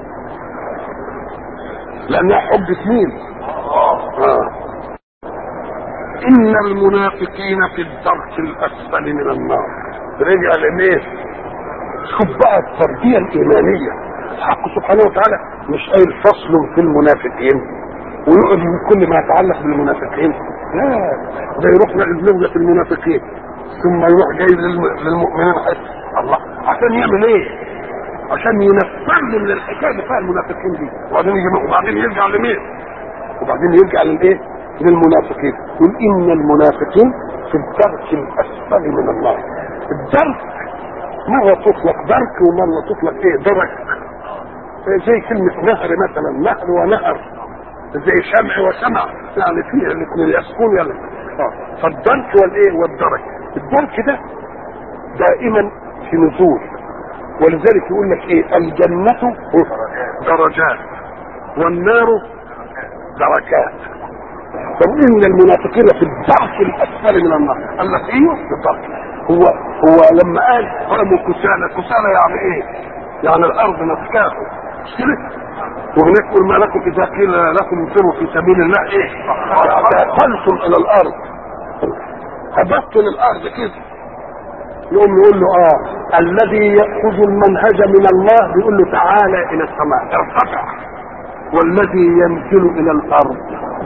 لانها حجه مين؟ آه. ان المنافقين في الدرك الاسفل من النار. رجع لمين؟ شوف بقى التربيه الايمانيه. الحق سبحانه وتعالى مش قايل فصل في المنافقين ويقعد من كل ما يتعلق بالمنافقين، لا، ده يروح لزوجة المنافقين ثم يروح جاي للمؤمنين حتى الله عشان يعمل ايه؟ عشان ينفر من الحكايه اللي فيها المنافقين دي، وبعدين يجي وبعدين يرجع لمين؟ وبعدين يرجع للايه؟ للمنافقين. يقول ان المنافقين في الدرك الاسفل من النار. الدرك مرة تطلق درك ومرة تطلق ايه؟ درك. زي كلمة نهر مثلا، نهر ونهر، زي شمع وسمع، يعني فيه الاثنين يسكون يلا. فالدرك والايه؟ والدرك. الدرك ده دائما في نزول، ولذلك يقول لك ايه؟ الجنة درجات والنار دركات. فإن المنافقين في الدرك الأسفل من النار. قال لك ايه؟ في الدرك. هو هو لما قال قاموا كسالى، كسالى يعني ايه؟ يعني الارض مسكاه مش كده؟ وهناك يقول ما لكم اذا قيل لكم انفروا في سبيل الله ايه؟ اثقلتم الى الارض، هبطتوا للارض كده. يقوم يقول له اه الذي ياخذ المنهج من الله بيقول له تعالى الى السماء ارتفع، والذي ينزل الى الارض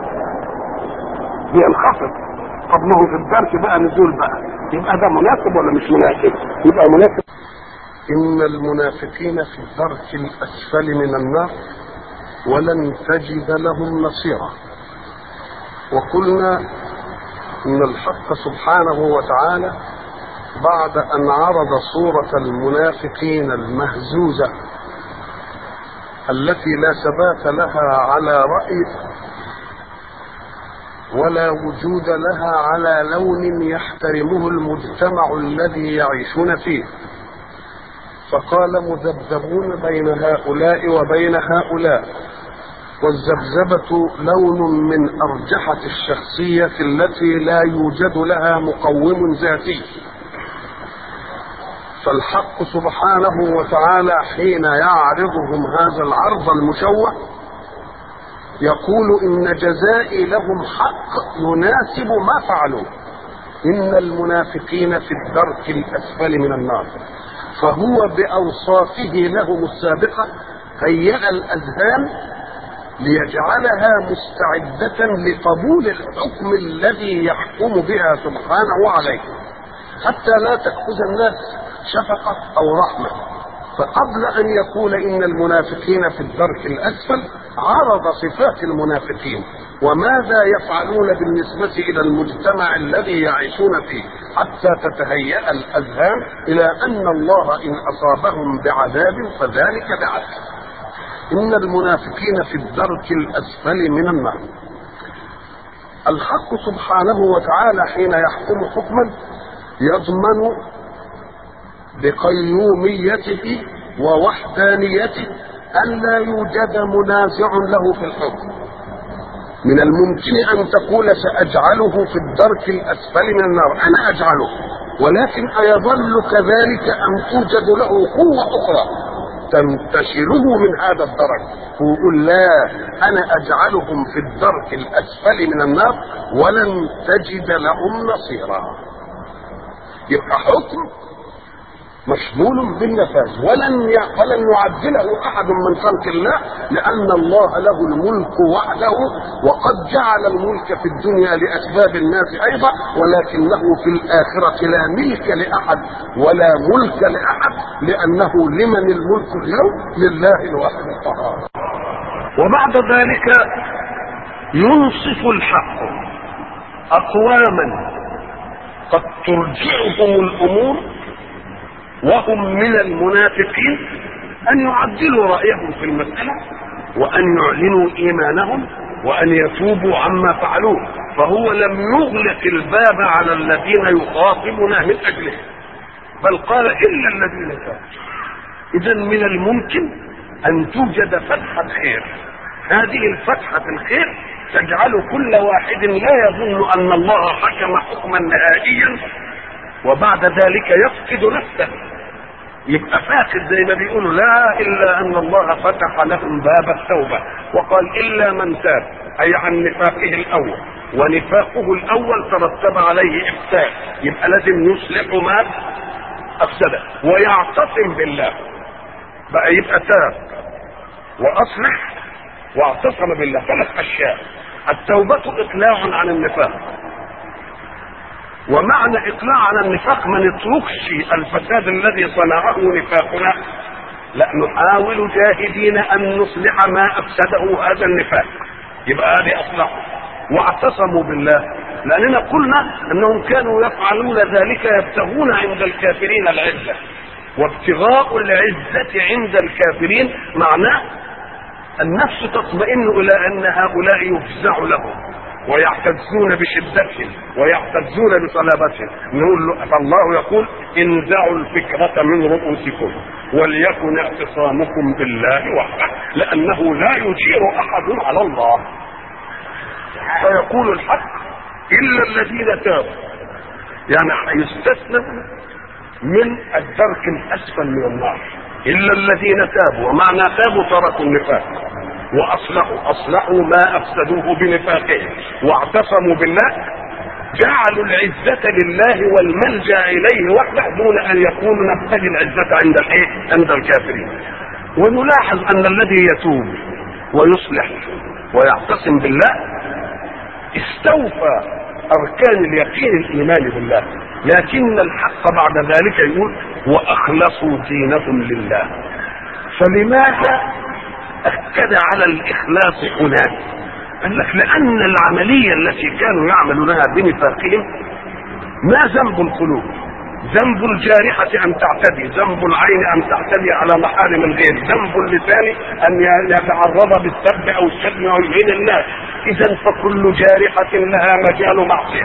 بينخفض. طب ما هو في الدرك بقى نزول بقى، يبقى ده مناسب ولا مش مناسب؟ يبقى مناسب. ان المنافقين في الدرك الاسفل من النار ولن تجد لهم نصيرا. وقلنا ان الحق سبحانه وتعالى بعد ان عرض صورة المنافقين المهزوزة التي لا ثبات لها على رأي ولا وجود لها على لون يحترمه المجتمع الذي يعيشون فيه، فقال مذبذبون بين هؤلاء وبين هؤلاء، والذبذبة لون من أرجحة الشخصية التي لا يوجد لها مقوم ذاتي. فالحق سبحانه وتعالى حين يعرضهم هذا العرض المشوه يقول إن جزائي لهم حق يناسب ما فعلوا. إن المنافقين في الدرك الأسفل من النار. فهو بأوصافه لهم السابقة هيأ الأذهان ليجعلها مستعدة لقبول الحكم الذي يحكم بها سبحانه عليه، حتى لا تأخذ الناس شفقة أو رحمة. فقبل أن يقول إن المنافقين في الدرك الأسفل عرض صفات المنافقين وماذا يفعلون بالنسبة إلى المجتمع الذي يعيشون فيه، حتى تتهيأ الأذهان إلى أن الله إن أصابهم بعذاب فذلك بعدل. إن المنافقين في الدرك الأسفل من النار. الحق سبحانه وتعالى حين يحكم حكما يضمن بقيوميته ووحدانيته أن لا يوجد منازع له في الحكم. من الممكن أن تقول سأجعله في الدرك الأسفل من النار، أنا أجعله، ولكن أيظل كذلك أن توجد له قوة أخرى تنتشله من هذا الدرك، ويقول لا أنا أجعلهم في الدرك الأسفل من النار ولن تجد لهم نصيرا. يبقى حكم مشمول بالنفاذ، ولن ولن يعدله احد من خلق الله، لان الله له الملك وحده، وقد جعل الملك في الدنيا لاسباب الناس ايضا، ولكنه في الاخره لا ملك لاحد ولا ملك لاحد، لانه لمن الملك اليوم؟ لله الواحد القهار. وبعد ذلك ينصف الحق اقواما قد ترجعهم الامور وهم من المنافقين أن يعدلوا رأيهم في المسألة وأن يعلنوا إيمانهم وأن يتوبوا عما فعلوه. فهو لم يغلق الباب على الذين يخاطبنا من أجله، بل قال إلا الذين تابوا. إذا من الممكن أن توجد فتحة خير، هذه الفتحة الخير تجعل كل واحد لا يظن أن الله حكم حكما نهائيا وبعد ذلك يفقد نفسه، يبقى فاقد زي ما بيقولوا، لا إلا أن الله فتح لهم باب التوبة وقال إلا من تاب، أي عن نفاقه الأول، ونفاقه الأول ترتب عليه إفساد، يبقى لازم يصلح ما أفسده ويعتصم بالله، بقى يبقى تاب وأصلح واعتصم بالله. ثلاث أشياء: التوبة إقلاع عن النفاق، ومعنى إقلاع عن النفاق ما نتركش الفساد الذي صنعه نفاقنا، لا، نحاول جاهدين أن نصلح ما أفسده هذا النفاق، يبقى هذه أصلحه. واعتصموا بالله، لأننا قلنا أنهم كانوا يفعلون ذلك يبتغون عند الكافرين العزة، وابتغاء العزة عند الكافرين معناه النفس تطمئن إلى أن هؤلاء يفزع لهم ويعتزون بشدتهم ويعتزون بصلابتهم. نقول فالله يقول انزعوا الفكرة من رؤوسكم وليكن اعتصامكم بالله وحده، لأنه لا يجير أحد على الله. فيقول الحق إلا الذين تابوا، يعني يستثنى من الدرك الأسفل من النار، إلا الذين تابوا، ومعنى تابوا تركوا النفاق وأصلحوا أصلحوا ما أفسدوه بنفاقهم واعتصموا بالله، جعلوا العزة لله والملجأ إليه وحده دون أن يكونوا نبتغي العزة عند الإيه؟ عند الكافرين. ونلاحظ أن الذي يتوب ويصلح ويعتصم بالله استوفى أركان اليقين الإيمان بالله، لكن الحق بعد ذلك يقول وأخلصوا دينهم لله. فلماذا أكد على الإخلاص هنا؟ قال لك لأن العملية التي كانوا يعملونها بنفاقهم ما ذنب القلوب، ذنب الجارحة أن تعتدي، ذنب العين أن تعتدي على محارم الغير، ذنب اللسان أن يتعرض بالسب أو الشتم أو يهين الناس. إذا فكل جارحة لها مجال معصية،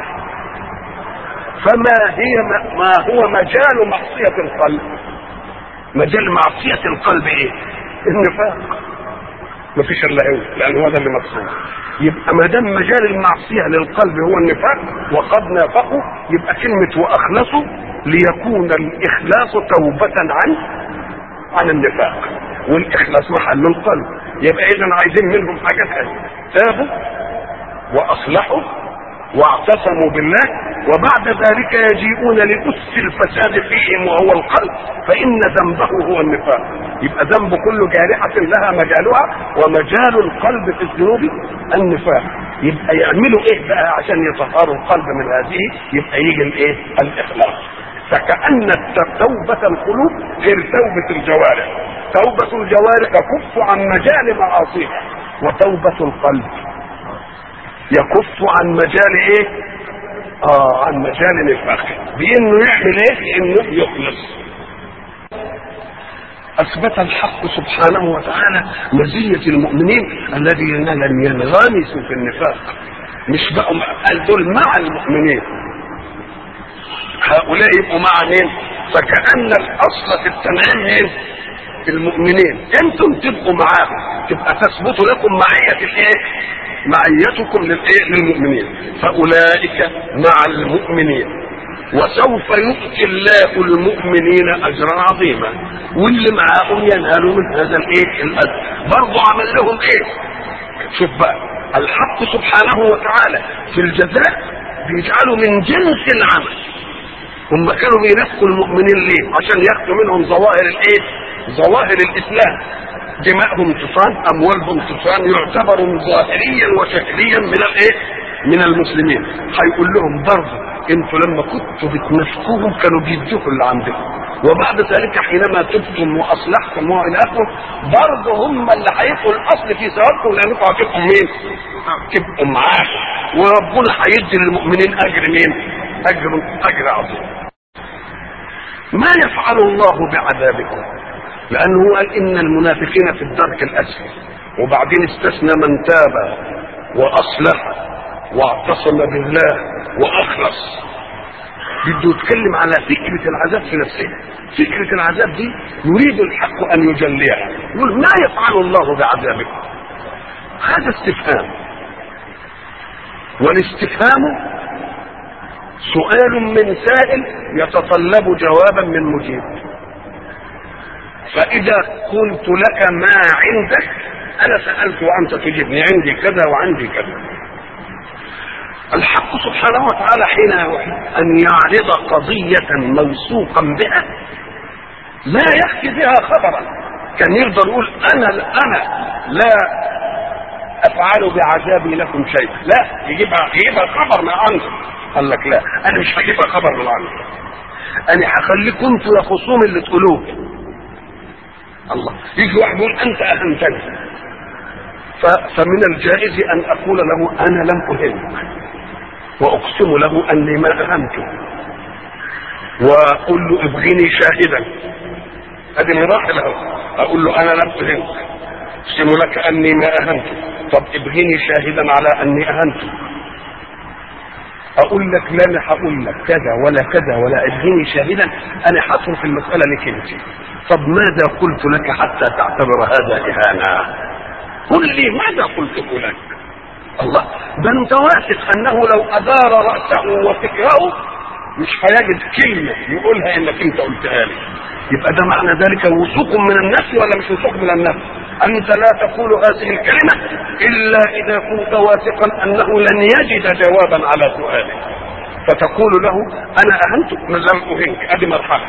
فما هي ما هو مجال معصية القلب؟ مجال معصية القلب إيه؟ النفاق. ما فيش الا هو، لان هو ده اللي مقصود. يبقى ما دام مجال المعصيه للقلب هو النفاق وقد نافقوا، يبقى كلمه واخلصوا ليكون الاخلاص توبه عن عن النفاق، والاخلاص محل القلب. يبقى اذا عايزين منهم حاجات هذه: تابوا واصلحوا واعتصموا بالله، وبعد ذلك يجيئون لأس الفساد فيهم وهو القلب، فإن ذنبه هو النفاق. يبقى ذنب كل جارحة لها مجالها، ومجال القلب في الذنوب النفاق. يبقى يعملوا ايه بقى عشان يطهروا القلب من هذه؟ يبقى يجي الايه؟ الإخلاص. فكأن توبة القلوب غير توبة الجوارح. توبة الجوارح تكف عن مجال معاصيها، وتوبة القلب يكف عن مجال ايه؟ اه عن مجال نفاقه، بانه يعمل ايه؟ انه يخلص. اثبت الحق سبحانه وتعالى مزية المؤمنين الذين لم ينغمسوا في النفاق، مش بقوا قال دول مع المؤمنين، هؤلاء يبقوا مع مين؟ فكأن الاصل في التنعيم مين؟ المؤمنين. انتم تبقوا معاهم، تبقى تثبت لكم معية الايه؟ معيتكم للايه؟ للمؤمنين. فاولئك مع المؤمنين، وسوف يؤتي الله المؤمنين اجرا عظيما، واللي معاهم ينالوا من هذا الايه؟ الاجر. برضه عمل لهم ايه؟ شوف بقى الحق سبحانه وتعالى في الجزاء بيجعلوا من جنس العمل. هم كانوا بينافقوا المؤمنين ليه؟ عشان ياخذوا منهم ظواهر الايه؟ ظواهر الاسلام. دماءهم تصان، اموالهم تصان، يعتبروا ظاهريا وشكليا من الايه؟ من المسلمين. هيقول لهم برضه انتوا لما كنتوا بتنافقوهم كانوا بيدوكوا اللي عندكم، وبعد ذلك حينما تبتم واصلحتم والى اخره برضه هم اللي هيبقوا الاصل في ثوابكم، لانكم هتبقوا مين؟ تبقوا معاه، وربنا هيدي للمؤمنين اجر مين؟ اجر اجر عظيم. ما يفعل الله بعذابكم؟ لأنه قال إن المنافقين في الدرك الأسفل، وبعدين استثنى من تاب وأصلح واعتصم بالله وأخلص. بده يتكلم على فكرة العذاب في نفسه. فكرة العذاب دي يريد الحق أن يجليها، يقول ما يفعل الله بعذابكم. هذا استفهام، والاستفهام سؤال من سائل يتطلب جوابا من مجيب. فإذا قلت لك ما عندك أنا سألت وأنت تجيبني عندي كذا وعندي كذا. الحق سبحانه وتعالى حين أن يعرض قضية موثوقا بها لا يحكي بها خبرا، كان يقدر يقول أنا أنا لا أفعل بعذابي لكم شيء، لا يجيبها يجيبها خبر من عنده. قال لك لا، أنا مش هجيبها خبر من عنده، أنا هخليكم انتوا يا خصوم اللي تقولوه. الله يجي واحد يقول أنت أهنتني، فمن الجائز أن أقول له أنا لم أهنك، وأقسم له أني ما أهنته، وأقول له ابغني شاهدا. هذه مراحل أقول له أنا لم أهنك، أقسم لك أني ما أهنته، طب ابغني شاهدا على أني أهنته. أقول لك لا أنا هقول لك كذا ولا كذا ولا ابغني شاهدا، أنا حصرف المسألة لك أنت. طب ماذا قلت لك حتى تعتبر هذا إهانة؟ قل لي ماذا قلت لك؟ الله، ده انت واثق انه لو ادار رأسه وفكره مش هيجد كلمة يقولها انك انت قلتها لي. يبقى ده معنى ذلك وثوق من النفس ولا مش وثوق من النفس؟ انت لا تقول هذه الكلمة الا اذا كنت واثقا انه لن يجد جوابا على سؤالك، فتقول له انا اهنتك لم اهنك. ادي مرحلة.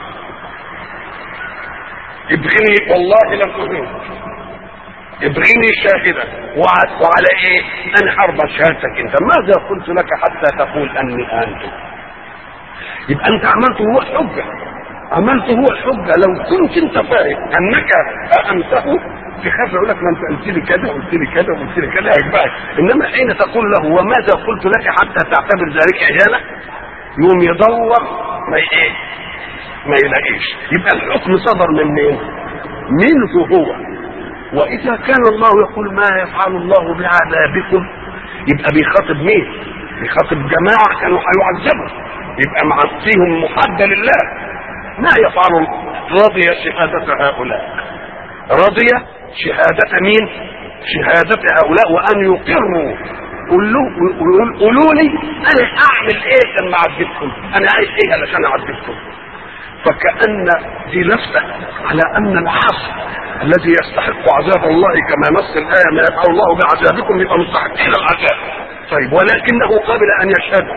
ابغني والله لم اهنك، ابغني شاهدا، وعلى ايه؟ انا حرب شهادتك انت. ماذا قلت لك حتى تقول اني اهنتك؟ يبقى انت عملته هو الحجه، عملته هو الحجه. لو كنت انت فاهم انك اهنته تخاف يقول لك ما انت قلت لي كذا قلت لي كذا قلت لي كذا هيبقى. انما حين تقول له وماذا قلت لك حتى تعتبر ذلك اهانه، يوم يدور ما ايه؟ ما يلاقيش. يبقى الحكم صدر من مين؟ منه هو. وإذا كان الله يقول ما يفعل الله بعذابكم، يبقى بيخاطب مين؟ بيخاطب جماعة كانوا هيعذبوا، يبقى معصيهم محدة لله. ما يفعل رضي شهادة هؤلاء، رضي شهادة مين؟ شهادة هؤلاء، وأن يقروا. قولوا لي أنا أعمل إيه لما أعذبكم؟ أنا عايز إيه علشان أعذبكم؟ فكأن دي لفتة على أن العاصي الذي يستحق عذاب الله كما نص الآية ما يفعل الله بعذابكم يبقى مستحقين العذاب. طيب ولكنه قابل أن يشهد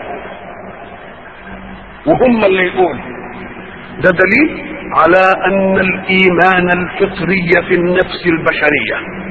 وهم اللي يقول. ده دليل على أن الإيمان الفطري في النفس البشرية،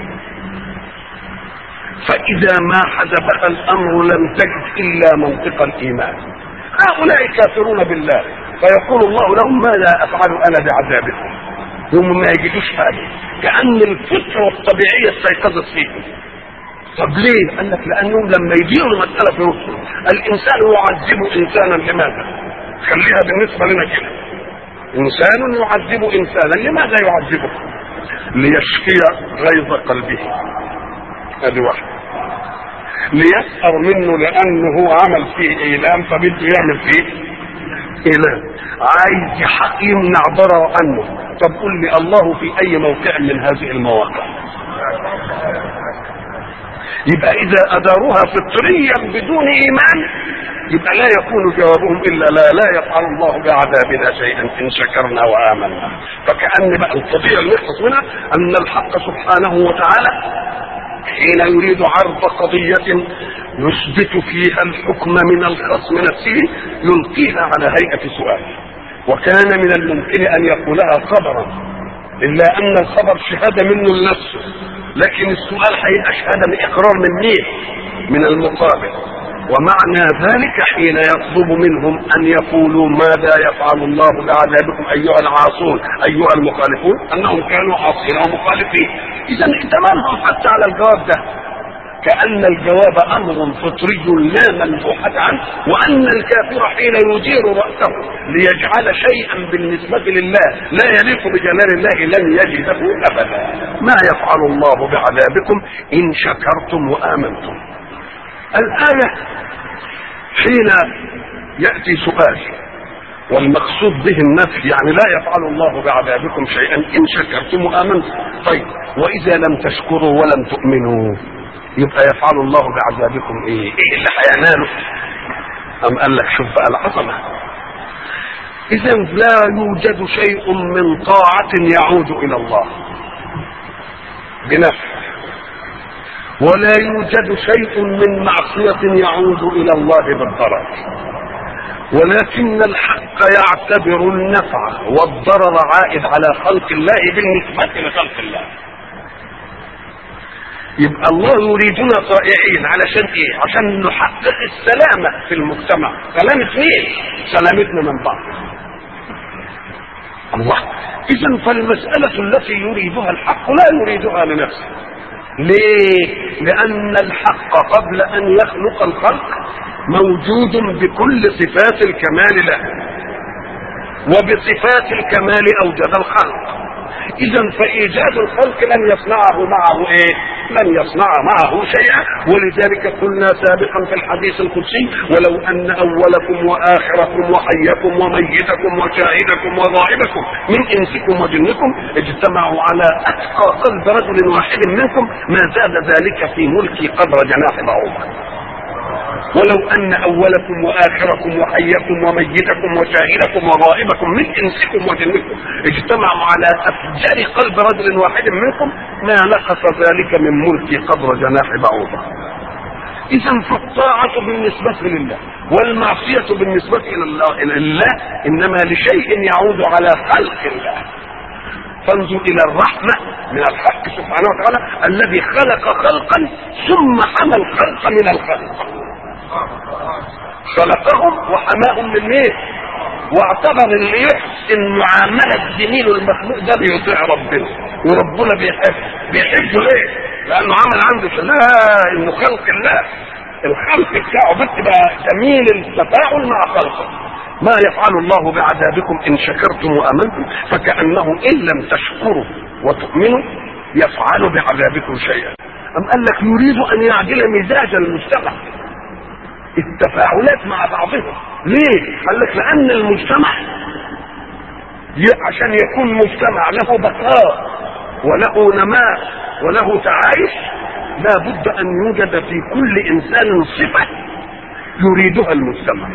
فإذا ما حدث الأمر لم تجد إلا منطق الإيمان. هؤلاء كافرون بالله فيقول الله لهم ماذا أفعل أنا بعذابكم؟ هم ما يجدوش هذا، كأن الفطرة الطبيعية استيقظت فيهم. طب ليه؟ قال لك لأنهم لما يديروا المسألة في نفسهم، الإنسان يعذب إنسانا لماذا؟ خليها بالنسبة لنا كده، إنسان يعذب إنسانا لماذا يعذبه؟ ليشفي غيظ قلبه، هذه واحدة. ليسأر منه لأنه هو عمل فيه إيلام فبده يعمل فيه إيلام، عايز يمنع ضرر عنه. طب قل لي الله في أي موقع من هذه المواقع؟ يبقى إذا أداروها فطريا بدون إيمان يبقى لا يكون جوابهم إلا لا لا يفعل الله بعذابنا شيئا إن شكرنا وآمنا. فكأن بقى القضية اللي يخلص منها أن الحق سبحانه وتعالى حين يريد عرض قضية يثبت فيها الحكم من الخصم نفسه يلقيها على هيئة سؤال، وكان من الممكن أن يقولها خبرا، إلا أن الخبر شهادة منه لنفسه، لكن السؤال هيبقى شهادة من إقرار من مين؟ من المقابل. ومعنى ذلك حين يطلب منهم أن يقولوا ماذا يفعل الله بعذابكم أيها العاصون أيها المخالفون، أنهم كانوا عاصين ومخالفين. إذا ائتمنهم حتى على الجواب ده، كأن الجواب أمر فطري لا منبوحة عنه، وأن الكافر حين يدير رأسه ليجعل شيئا بالنسبة لله لا يليق بجلال الله لن يجده أبدا. ما يفعل الله بعذابكم إن شكرتم وآمنتم. الآية حين يأتي سؤال والمقصود به النفي، يعني لا يفعل الله بعذابكم شيئا ان شكرتم وامنتم. طيب واذا لم تشكروا ولم تؤمنوا يبقى يفعل الله بعذابكم ايه؟ ايه اللي هيناله؟ ام قال لك شوف بقى العظمه. اذا لا يوجد شيء من طاعه يعود الى الله بنفع، ولا يوجد شيء من معصيه يعود الى الله بالضرر، ولكن الحق يعتبر النفع والضرر عائد على خلق الله بالنسبة لخلق الله. يبقى الله يريدنا طائعين علشان ايه؟ عشان نحقق السلامة في المجتمع. سلامة مين؟ سلامتنا من بعض. الله. اذا فالمسألة التي يريدها الحق لا يريدها لنفسه. ليه؟ لأن الحق قبل أن يخلق الخلق موجود بكل صفات الكمال له، وبصفات الكمال أوجد الخلق. إذا فإيجاد الخلق لن يصنعه معه إيه؟ لن يصنع معه شيئا. ولذلك قلنا سابقا في الحديث القدسي: ولو أن أولكم وآخركم وحيكم وميتكم وشاهدكم وغائبكم من إنسكم وجنكم اجتمعوا على أتقى قلب رجل واحد منكم ما زاد ذلك في ملكي قدر جناح بعوضة. ولو أن أولكم وآخركم وحيكم وميتكم وشاهدكم وغائبكم من إنسكم وجنكم اجتمعوا على أفجار قلب رجل واحد منكم ما نقص ذلك من ملكي قدر جناح بعوضة. إذا فالطاعة بالنسبة لله والمعصية بالنسبة إلى الله إنما لشيء يعود على خلق الله. فانظر إلى الرحمة من الحق سبحانه وتعالى الذي خلق خلقا ثم حمى الخلق من الخلق. خلقهم وحماهم من ايه؟ واعتبر اللي يحسن معاملة زميله المخلوق ده بيطيع ربنا، وربنا بيحبه. بيحبه ليه؟ لانه عمل عنده لا انه خلق الله، الخلق بتاعه بس بقى جميل التفاعل مع خلقه. ما يفعل الله بعذابكم ان شكرتم وامنتم فكأنه ان لم تشكروا وتؤمنوا يفعل بعذابكم شيئا. ام قال لك يريد ان يعدل مزاج المجتمع، التفاعلات مع بعضهم. ليه؟ قال لك لان المجتمع عشان يكون مجتمع له بقاء وله نماء وله تعايش لا بد ان يوجد في كل انسان صفة يريدها المجتمع،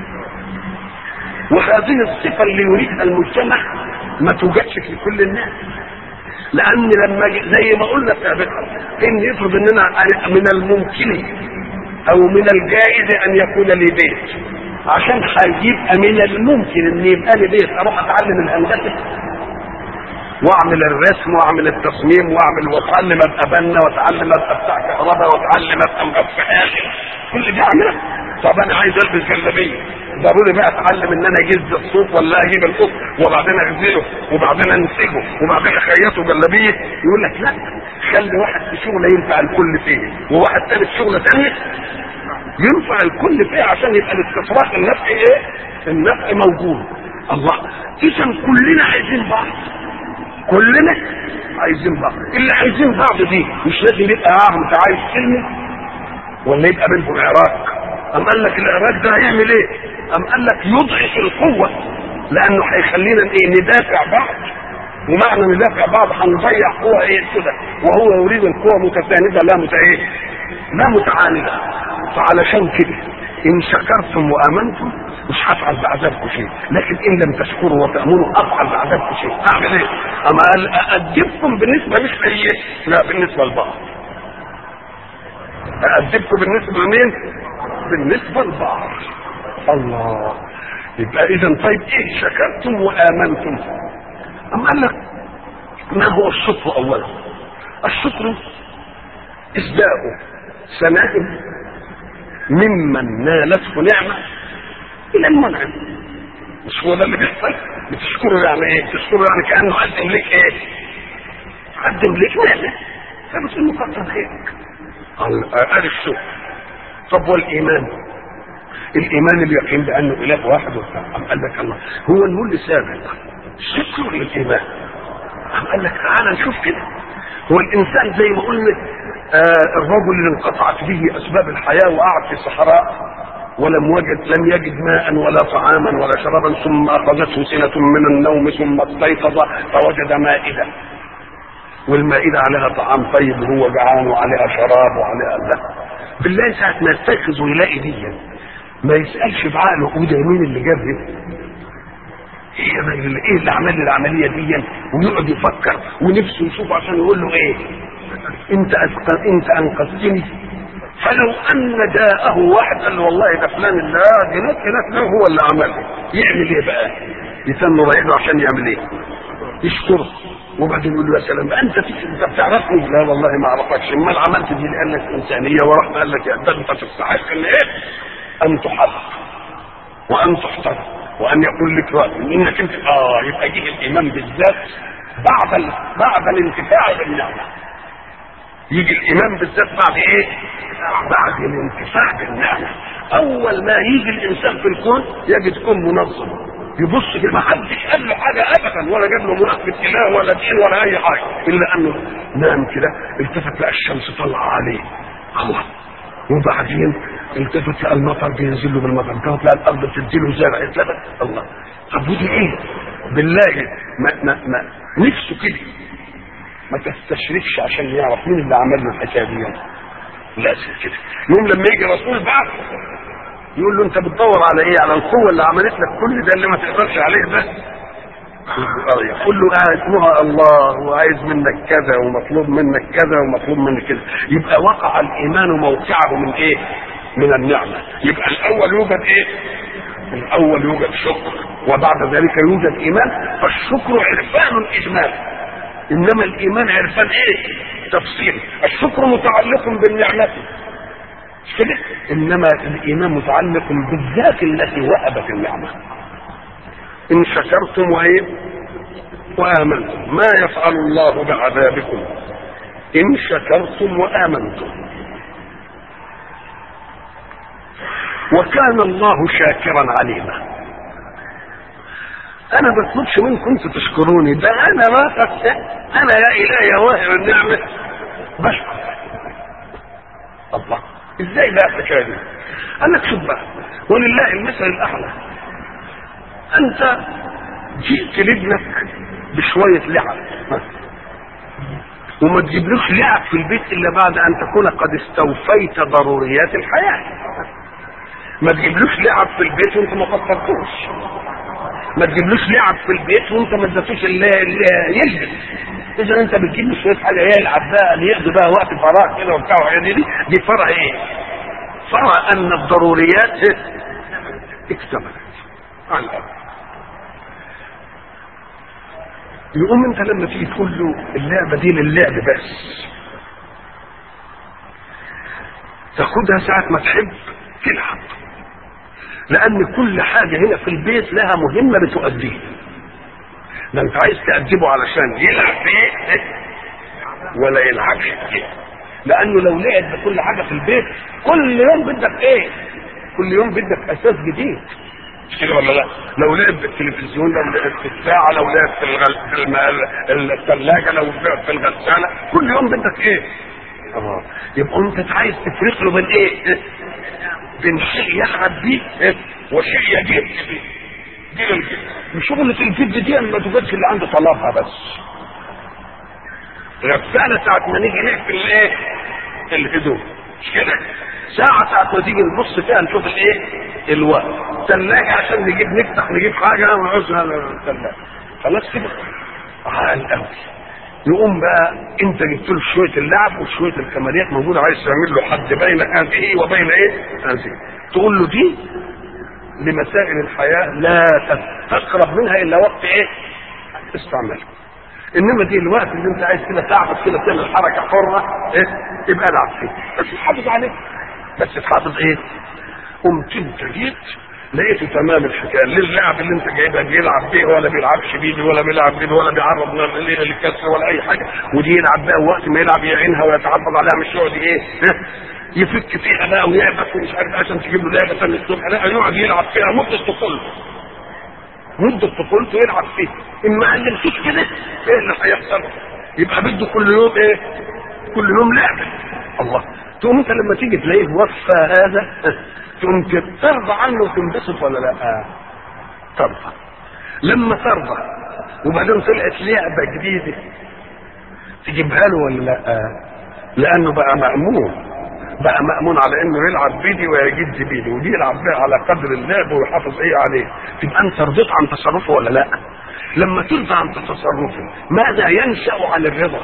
وهذه الصفة اللي يريدها المجتمع ما توجدش في كل الناس. لان لما زي ما قلنا سابقا ان يفرض اننا من الممكن او من الجائز ان يكون لي بيت، عشان هيبقى من الممكن ان يبقى لي بيت اروح اتعلم الهندسه واعمل الرسم واعمل التصميم واعمل واتعلم ابقى بنا واتعلم ابقى بتاع كهرباء واتعلم ابقى مفتاح، كل ده اعملها. طب انا عايز البس جلابيه، ضروري بقى اتعلم ان انا اجز الصوف ولا اجيب القط وبعدين اغزله وبعدين انسجه وبعدين اخيطه جلابيه. يقول لك لا، خلي واحد في شغله ينفع الكل فيه وواحد تاني في شغله ثانيه ينفع الكل فيه عشان يبقى الاستفراغ النفعي ايه؟ النفع موجود. الله. اذا كلنا عايزين بعض، كلنا عايزين بعض. اللي عايزين بعض دي مش لازم يبقى معاهم تعايش سلمي ولا يبقى بينهم عراق. أم قال لك العراق ده هيعمل ايه؟ أم قال لك يضعف القوة، لأنه هيخلينا ايه؟ ندافع بعض، ومعنى ندافع بعض هنضيع قوة ايه كده، وهو يريد القوة متساندة لا مت ايه؟ لا متعاندة. فعلشان كده إن شكرتم وآمنتم مش هفعل بعذابكم شيء، لكن إن لم تشكروا وتأمنوا أفعل بعذابكم شيء. أعمل إيه؟ أما قال أأدبكم بالنسبة مش لإيه؟ لا، بالنسبة لبعض. أأدبكم بالنسبة لمين؟ بالنسبة لبعض. الله. يبقى إذا طيب إيه شكرتم وآمنتم؟ أما قال لك ما هو الشكر أولا؟ الشكر إسداء سناء ممن نالته نعمة إلى المنعم. مش هو ده اللي بيحصل؟ بتشكره يعني ايه؟ بتشكره يعني كأنه قدم لك ايه؟ قدم لك نعمة، فبتقول له كتر خيرك. قال الشكر. طب والإيمان؟ الإيمان اليقين بأنه إله واحد وبتاع. قال لك الله هو نقول لسابق الشكر للإيمان. قال لك تعالى نشوف كده. هو الإنسان زي ما قلنا آه الرجل اللي انقطعت به أسباب الحياة وقعد في صحراء ولم وجد لم يجد ماء ولا طعاما ولا شرابا، ثم اخذته سنة من النوم ثم استيقظ فوجد مائدة، والمائدة عليها طعام طيب، هو جعان وعليها شراب وعليها لا. بالله ساعة ما يستيقظ ويلاقي دي ما يسألش بعقله وده مين اللي جاب دي؟ ايه اللي عمل لي العملية دي؟ ويقعد يفكر ونفسه يشوف عشان يقول له ايه؟ انت انت انقذتني. فلو ان جاءه واحد قال له والله ده فلان اللي هناك هناك هو اللي عمله، يعمل ايه بقى؟ يتم رايح له عشان يعمل ايه؟ يشكره، وبعدين يقول له يا سلام انت انت بتعرفني؟ لا والله ما اعرفكش، امال عملت دي لانك انسانيه، ورحت قال لك ده انت تستحق ان ايه؟ ان تحب وان تحترم وان يقول لك راي انك انت اه يبقى يجي الايمان بالذات بعد ال... بعد الانتفاع بالنعمه. يجي الايمان بالذات بعد ايه؟ بعد الانتفاع بالنعمه. اول ما يجي الانسان في الكون يجد كون منظم، يبص كده ما حدش قال له حاجه ابدا، ولا جاب له مناسبه اله ولا دين ولا اي حاجه، الا انه نام كده التفت لقى الشمس طالعه عليه، الله، وبعدين التفت لقى المطر بينزل له بالمطر، التفت لقى الارض بتديله زرع، اتلفت الله. طب ودي ايه؟ بالله ما ما ما نفسه كده ما تستشرفش عشان يعرف مين اللي عمل له الحكايه دي. لازم كده يوم لما يجي رسول بعد يقول له انت بتدور على ايه؟ على القوه اللي عملت لك كل ده اللي ما تقدرش عليه ده؟ يقول له اسمها الله وعايز منك كذا ومطلوب منك كذا ومطلوب منك كذا. يبقى وقع الايمان موقعه من ايه؟ من النعمه. يبقى الاول يوجد ايه؟ الاول يوجد شكر، وبعد ذلك يوجد ايمان. فالشكر عرفان اجمال، انما الايمان عرفان ايه؟ تفصيل. الشكر متعلق بالنعمه كده، انما الايمان متعلق بالذات التي وهبت النعمه. ان شكرتم وايه؟ وامنتم ما يفعل الله بعذابكم ان شكرتم وامنتم وكان الله شاكرا عليما. انا ما بطلبش منكم انتوا تشكروني، ده انا ما تستحق، انا يا الهي يا واهب النعمه بشكر. الله ازاي بقى الحكايه دي؟ قال لك شوف بقى، ولله المثل الاعلى. انت جئت لابنك بشويه لعب، وما تجيبلوش لعب في البيت الا بعد ان تكون قد استوفيت ضروريات الحياه. ما تجيبلوش لعب في البيت وانت ما فكرتوش، ما تجيبلوش لعب في البيت وانت ما اديتوش اللي يلبس. اذا انت بتجيب له شويه حاجه يلعب بقى يقضي بقى وقت فراغ كده وبتاع، دي دي دي فرع ايه؟ فرع ان الضروريات اكتملت على الارض. يقوم انت لما تيجي تقول له اللعبه دي للعب بس، تاخدها ساعه ما تحب تلعب، لان كل حاجه هنا في البيت لها مهمه بتؤديها. ده انت عايز تأدبه علشان يلعب فيه ولا يلعبش فيه، لانه لو لعب بكل حاجه في البيت كل يوم بدك ايه؟ كل يوم بدك اساس جديد، مش كده ولا لا؟ لو لعب بالتلفزيون، لو لعب في الساعه، لو لعب في الغل... في الثلاجه، لو لعب في الغساله، كل يوم بدك ايه؟ اه يبقى انت عايز تفرق له بين ايه؟ بين شيء يلعب بيه وشيء يجيب بيه. دي شغلة الجد دي ما توجدش اللي عنده طلبها بس. غسالة ساعة ما نيجي نقفل الايه؟ الهدوم، مش كده؟ ساعة ساعة ما تيجي نبص فيها نشوف الايه؟ الوقت. ثلاجة عشان نجيب نفتح نجيب حاجة ونعوزها الثلاجة. خلاص كده؟ عال قوي. يقوم بقى انت جبت له شويه اللعب وشويه الكماليات موجوده، عايز تعمل له حد بين هذه وبين ايه؟ هذه. تقول له دي لمسائل الحياه لا تقرب منها الا وقت ايه؟ استعمالها. انما دي الوقت اللي انت عايز كده تعبس كده تعمل حركه حره ايه؟ يبقى العب فيه، بس تحافظ عليه. بس تحافظ ايه؟ قمت انت جيت لقيته تمام الحكايه، ليه اللعب اللي انت جايبها بيلعب بيه ولا بيلعبش بيه ولا بيلعب بيه ولا بيعرض للكسر ولا اي حاجه، ودي يلعب بقى وقت ما يلعب يعينها ويتعرض عليها، مش يقعد ايه يفك فيها بقى ويعبث ومش عارف عشان تجيب له لعبه ثانيه الصبح، لا يقعد يلعب فيها مده طفولته، مده طفولته يلعب فيها. ان ما علمتوش كده ايه اللي هيحصل؟ يبقى بده كل يوم ايه؟ كل يوم لعبه. الله تقوم انت لما تيجي تلاقيه وفى هذا تقوم ترضى عنه وتنبسط ولا لا؟ ترضى. لما ترضى وبعدين طلعت لعبه جديده تجيبها له ولا لا؟ لانه بقى مأمون، بقى مأمون على انه يلعب بيدي ويجد بيدي ودي يلعب بيها على قدر اللعب ويحافظ ايه عليه. تبقى انت رضيت عن تصرفه ولا لا؟ لما ترضى عن تصرفه ماذا ينشأ عن الرضا؟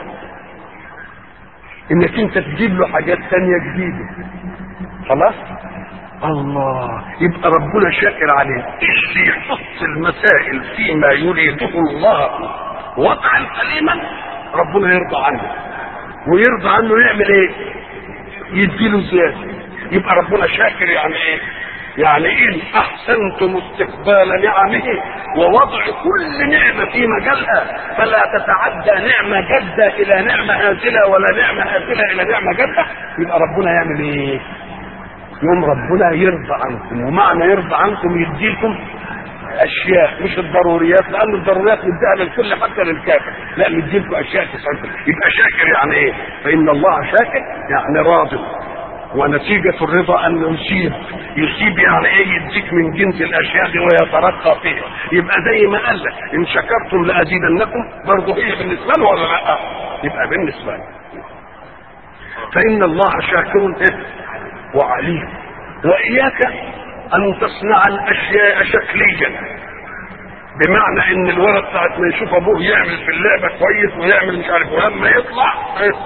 انك انت تجيب له حاجات تانية جديدة. خلاص؟ الله، يبقى ربنا شاكر عليه. اللي يحط المسائل فيما يريده الله وضعا سليما ربنا يرضى عنه، ويرضى عنه يعمل ايه؟ يديله زياده. يبقى ربنا شاكر يعني ايه؟ يعني ان احسنتم استقبال نعمه ووضع كل نعمه في مجالها فلا تتعدى نعمه جاده الى نعمه هازله ولا نعمه هازله الى نعمه جاده، يبقى ربنا يعمل ايه؟ يوم ربنا يرضى عنكم. ومعنى يرضى عنكم يديكم اشياء مش الضروريات، لان الضروريات مديها للكل حتى للكافر، لا مديلكم اشياء تسعدكم. يبقى شاكر يعني ايه؟ فان الله شاكر يعني راضي، ونتيجة الرضا ان يصيب. يصيب يعني ايه؟ يديك من جنس الاشياء دي ويترقى فيها. يبقى زي ما قال لك ان شكرتم لازيدنكم، برضه هي بالنسبه له ولا لا؟ يبقى بالنسبه له. فان الله شاكر وعليم. واياك ان تصنع الاشياء شكليا، بمعنى ان الولد ساعه ما يشوف ابوه يعمل في اللعبه كويس ويعمل مش عارف، ولما يطلع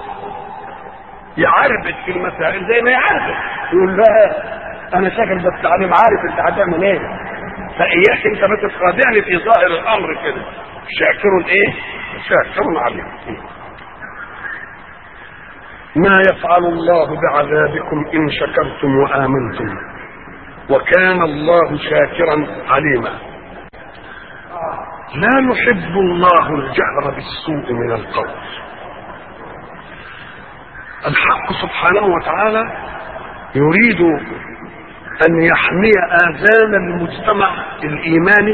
يعربد في المسائل زي ما يعرف يقول لها انا شاكر بس انا عارف انت هتعمل ايه. فاياك انت ما تخادعني في ظاهر الامر كده. شاكر ايه؟ شاكر عليم. ما يفعل الله بعذابكم ان شكرتم وامنتم وكان الله شاكرا عليما. لا يحب الله الجهر بالسوء من القول. الحق سبحانه وتعالى يريد ان يحمي اذان المجتمع الايماني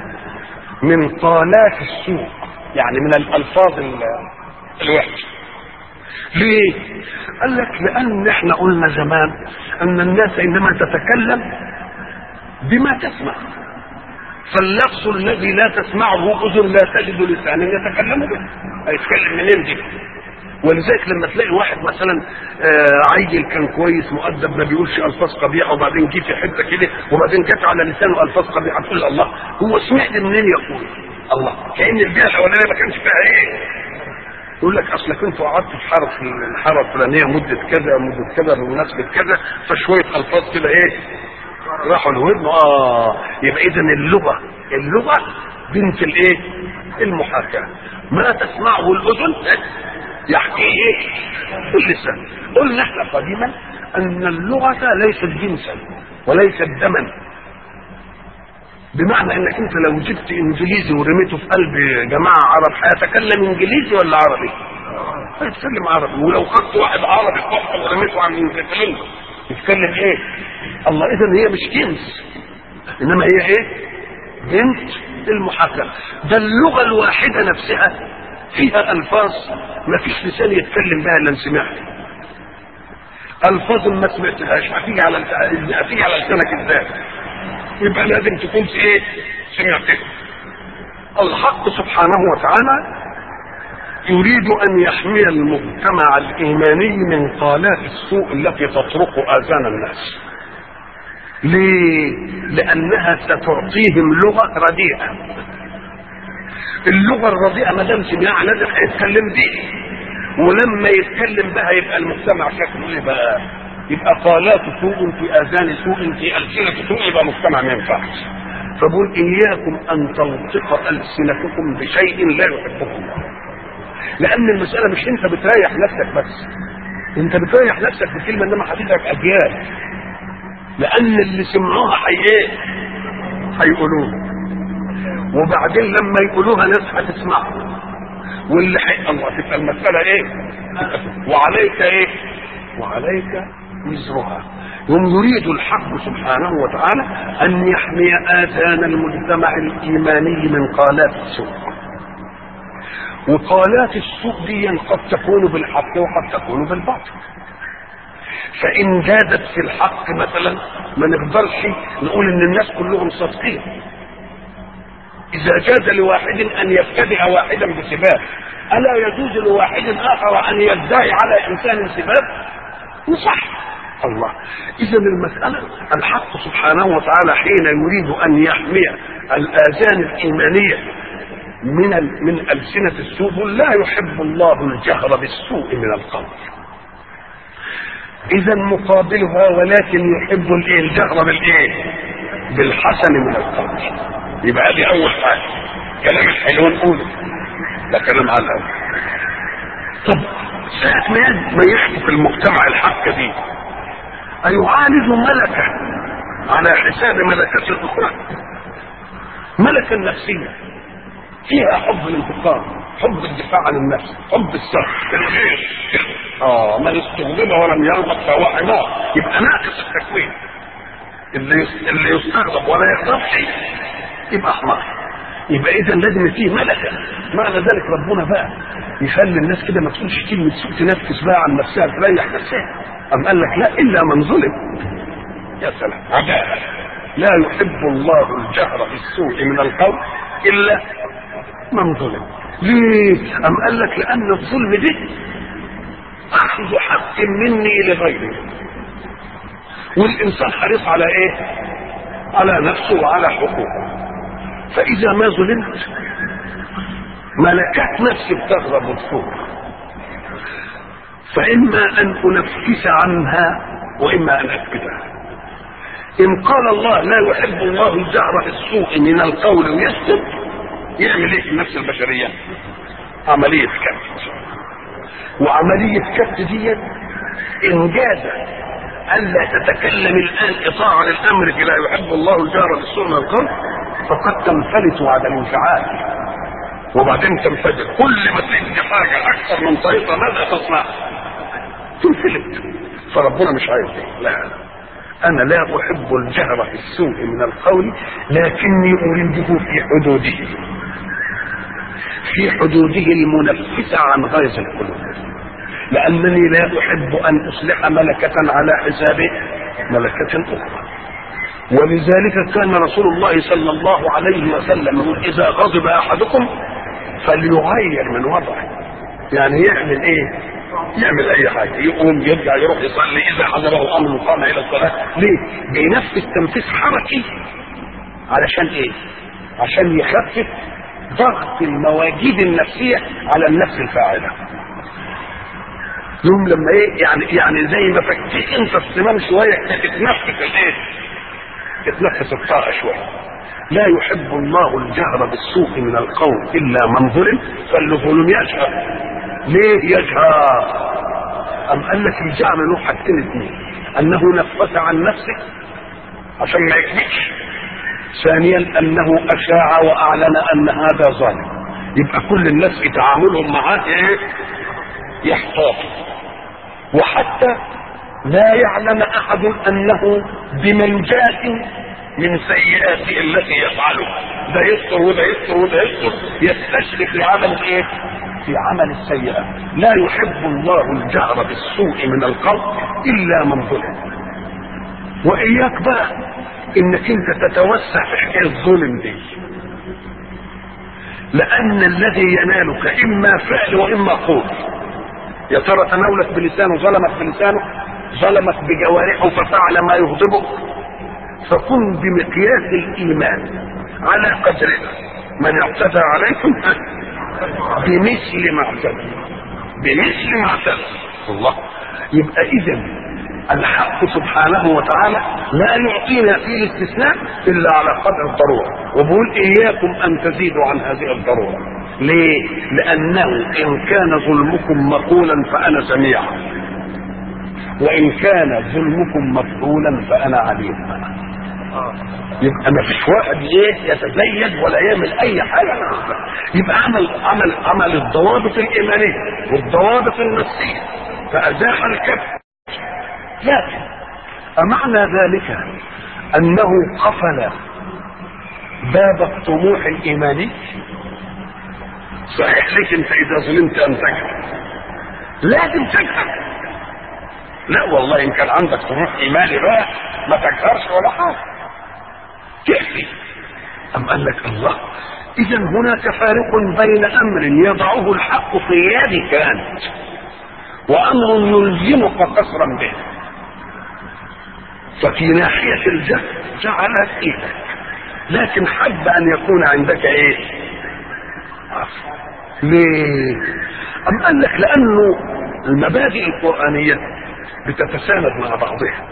من طالات السوء، يعني من الالفاظ الوحشه. ليه؟ قال لك لان احنا قلنا زمان ان الناس انما تتكلم بما تسمع، فاللفظ الذي لا تسمعه اذن لا تجد لسانا يتكلم به، هيتكلم منين دي؟ ولذلك لما تلاقي واحد مثلا عيل كان كويس مؤدب ما بيقولش الفاظ قبيحه وبعدين جه في حته كده وبعدين جت على لسانه الفاظ قبيحه، تقول الله هو سمعت منين يقول الله؟ كأن البيئه الاولانيه ما كانش فيها ايه؟ يقول لك اصلك انتوا قعدتوا في حاره الحاره الفلانيه مده كذا مده كذا بمناسبه كذا فشويه الفاظ كده ايه راحوا الودن. اه يبقى اذا اللغه اللغه بنت الايه؟ المحاكاه. ما تسمعه الاذن يحكي ايه؟ اللسان. قلنا احنا قديما ان اللغه ليست جنسا وليست دما، بمعنى انك انت لو جبت انجليزي ورميته في قلب جماعه عرب هيتكلم انجليزي ولا عربي؟ هيتكلم عربي. ولو خدت واحد عربي قحط ورميته عن انجليزي يتكلم ايه؟ الله. اذا هي مش جنس انما هي ايه؟ بنت المحاكاه. ده اللغه الواحده نفسها فيها الفاظ ما فيش لسان يتكلم بها الا سمعها. الفاظ ما سمعتهاش هتيجي على هتيجي على لسانك ازاي؟ يبقى لازم تكون في ايه؟ سمعتها. الحق سبحانه وتعالى يريد ان يحمي المجتمع الايماني من طالات السوء التي تطرق اذان الناس. ليه؟ لانها ستعطيهم لغه رديئه. اللغه الرديئه ما دام سمعها لازم هيتكلم بيه، ولما يتكلم بها يبقى المجتمع شكله ايه بقى؟ يبقى طالات سوء في اذان سوء في السنه سوء، يبقى مجتمع ما ينفعش. فبقول اياكم ان تلطق السنتكم بشيء لا يحبه الله، لان المساله مش انت بتريح نفسك بس، انت بتريح نفسك بكلمه انما هتدرك اجيال، لان اللي سمعوها حي ايه؟ هيقولوها، وبعدين لما يقولوها ناس هتسمعها، واللي حي الله تبقى المساله ايه؟ وعليك ايه؟ وعليك وزرها. يوم يريد الحق سبحانه وتعالى ان يحمي اذان المجتمع الايماني من قالات السوء. وقالات السوء دي قد تكون بالحق وقد تكون بالباطل. فإن جادت في الحق مثلا ما نقدرش نقول إن الناس كلهم صادقين. إذا جاز لواحد أن يبتدع واحدا بسباب، ألا يجوز لواحد آخر أن يدعي على إنسان سباب؟ صح. الله. إذا المسألة الحق سبحانه وتعالى حين يريد أن يحمي الآذان الإيمانية من من ألسنة السوء، لا يحب الله الجهر بالسوء من القول. إذا مقابلها ولكن يحب الجهر بالإيه؟ بالحسن من القول. يبقى دي أول حاجة. كلام الحلو نقوله، ده كلام على الأول. طب ساعة ما يحكي في المجتمع الحق دي أيعالج ملكة على حساب ملكة أخرى؟ ملكة نفسية فيها حب الانتقام، حب الدفاع عن النفس، حب السر، الغير. اه من استغضب ولم يغضب فهو حمار. يبقى ناقص التكوين. اللي اللي يستغضب ولا يغضب شيء يبقى حمار. يبقى اذا لازم فيه ملكه. معنى ذلك ربنا بقى يخلي الناس كده ما تقولش كلمه سوء، تنفس بقى عن نفسها، تريح نفسها. أم قال لك لا إلا من ظلم. يا سلام، عدالة. لا يحب الله الجهر بالسوء من القول إلا من ظلم. ليه؟ أم قال لك لأن الظلم دي أخذ حق مني لغيري، والإنسان حريص على إيه؟ على نفسه وعلى حقوقه. فإذا ما ظلمت ملكات نفسي بتغضب وتفور، فإما أن أنفس عنها وإما أن أكبتها. إن قال الله لا يحب الله الجهر بالسوء من القول ويسكت، يعمل إيه في النفس البشرية؟ عملية كبت. وعملية كبت دي إن جاز ألا تتكلم الآن إطاعة للأمر لا يحب الله الجهر بالسوء من القول، فقد تنفلت بعد الانفعال وبعدين تنفجر. كل ما تدي حاجة أكثر من طريقة ماذا تصنع؟ تنفلت. فربنا مش عايز ايه؟ لا انا لا احب الجهر في السوء من القول، لكني اريده في حدوده، في حدوده المنفسة عن غيظ القلوب، لانني لا احب ان اصلح ملكة على حساب ملكة اخرى. ولذلك كان رسول الله صلى الله عليه وسلم يقول اذا غضب احدكم فليغير من وضعه. يعني يعمل ايه؟ يعمل اي حاجه، يقوم يرجع يروح يصلي، اذا حضره امر قام الى الصلاه. ليه؟ بينفذ تنفيذ حركي. علشان ايه؟ عشان يخفف ضغط المواجيد النفسيه على النفس الفاعله. يوم لما ايه؟ يعني يعني زي ما فكيت انت الصمام شويه تتنفس الايه؟ تتنفس الطاقه شويه. لا يحب الله الجهر بالسوء من القول الا من ظلم، فالظلم يجهر. ليه يجهر؟ أم قال لك الجهر له حاجتين اثنين: أنه نفس عن نفسه عشان ما يكذبش، ثانيا أنه أشاع وأعلن أن هذا ظالم. يبقى كل الناس في تعاملهم معاه إيه؟ يحتاط. وحتى لا يعلم أحد أنه بمنجاة من سيئاته التي يفعلها، ده يستر وده يستر وده يستر، يستشرف لعمل ايه؟ في عمل السيئة. لا يحب الله الجهر بالسوء من القول الا من ظلم. واياك بقى انك انت تتوسع في حكايه الظلم دي، لان الذي ينالك اما فعل واما قول. يا ترى تناولت بلسانه، ظلمت بلسانه، ظلمت بجوارحه ففعل ما يغضبه. فكن بمقياس الايمان على قدرنا. من اعتدى عليكم بمثل ما اعتدى، بمثل ما اعتدى الله. يبقى اذا الحق سبحانه وتعالى لا يعطينا فيه الاستثناء الا على قدر الضروره، وبقول اياكم ان تزيدوا عن هذه الضروره. ليه؟ لانه ان كان ظلمكم مقولا فانا سميع، وان كان ظلمكم مفعولا فانا عليم. يبقى ما فيش واحد ايه يتزيد ولا يعمل اي حاجه. يبقى عمل عمل عمل الضوابط الايمانيه والضوابط النفسيه فازاح الكبت. لكن أمعنى ذلك أنه قفل باب الطموح الإيماني؟ صحيح لك أنت إذا ظلمت أن تجهل، لازم تجهل، لا والله ان كان عندك طموح ايماني بقى ما تكثرش ولا حاجه تكفي. ام قال لك الله، اذا هناك فارق بين امر يضعه الحق في يدك انت وامر يلزمك قصرا به. ففي ناحيه الجهل جعلها في ايدك، لكن حب ان يكون عندك ايه؟ عفو. ليه؟ ام قال لك لانه المبادئ القرانيه بتتساند مع بعضها.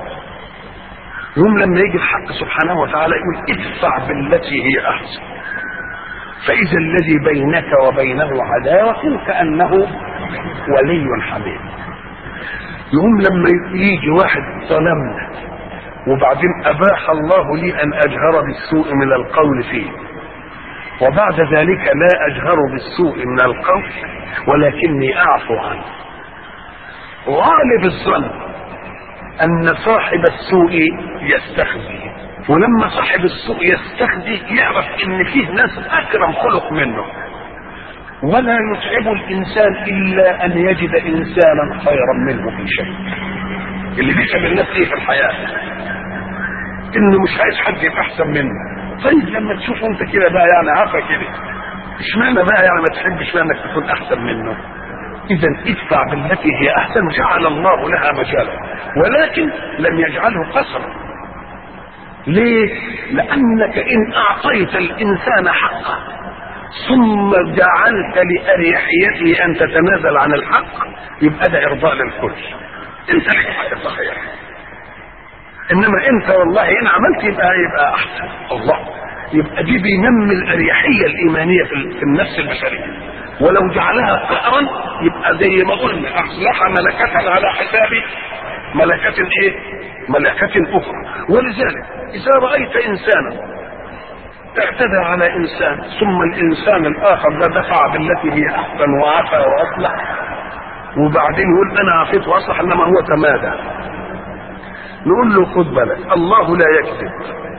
يوم لما يجي الحق سبحانه وتعالى يقول ادفع بالتي هي احسن فاذا الذي بينك وبينه عداوه كانه ولي حميم. يوم لما يجي واحد ظلمنا وبعدين اباح الله لي ان اجهر بالسوء من القول فيه، وبعد ذلك لا اجهر بالسوء من القول ولكني اعفو عنه. غالب الظن ان صاحب السوء يستخزي، ولما صاحب السوء يستخزي يعرف ان فيه ناس اكرم خلق منه، ولا يتعب الانسان الا ان يجد انسانا خيرا منه في شيء. اللي بيتعب الناس ايه في الحياه؟ انه مش عايز حد يبقى احسن منه. طيب لما تشوف انت كده بقى يعني عفا كده، اشمعنى بقى يعني ما تحبش انك تكون احسن منه؟ اذا ادفع بالتي هي احسن جعل الله لها مجالا، ولكن لم يجعله قصرا. ليه؟ لانك ان اعطيت الانسان حقه ثم جعلت لاريحيته ان تتنازل عن الحق يبقى ده ارضاء للكل. انت لك حق صحيح، انما انت والله ان عملت يبقى يبقى احسن. الله، يبقى دي بينمي الاريحيه الايمانيه في النفس البشريه. ولو جعلها قهرا يبقى زي ما قلنا اصلح ملكة على حساب ملكة ايه؟ ملكة اخرى. ولذلك اذا رأيت انسانا اعتدى على انسان ثم الانسان الاخر ده دفع بالتي هي احسن وعفى واصلح، وبعدين يقول انا عفيت واصلح انما هو تمادى، نقول له خد بالك الله لا يكذب،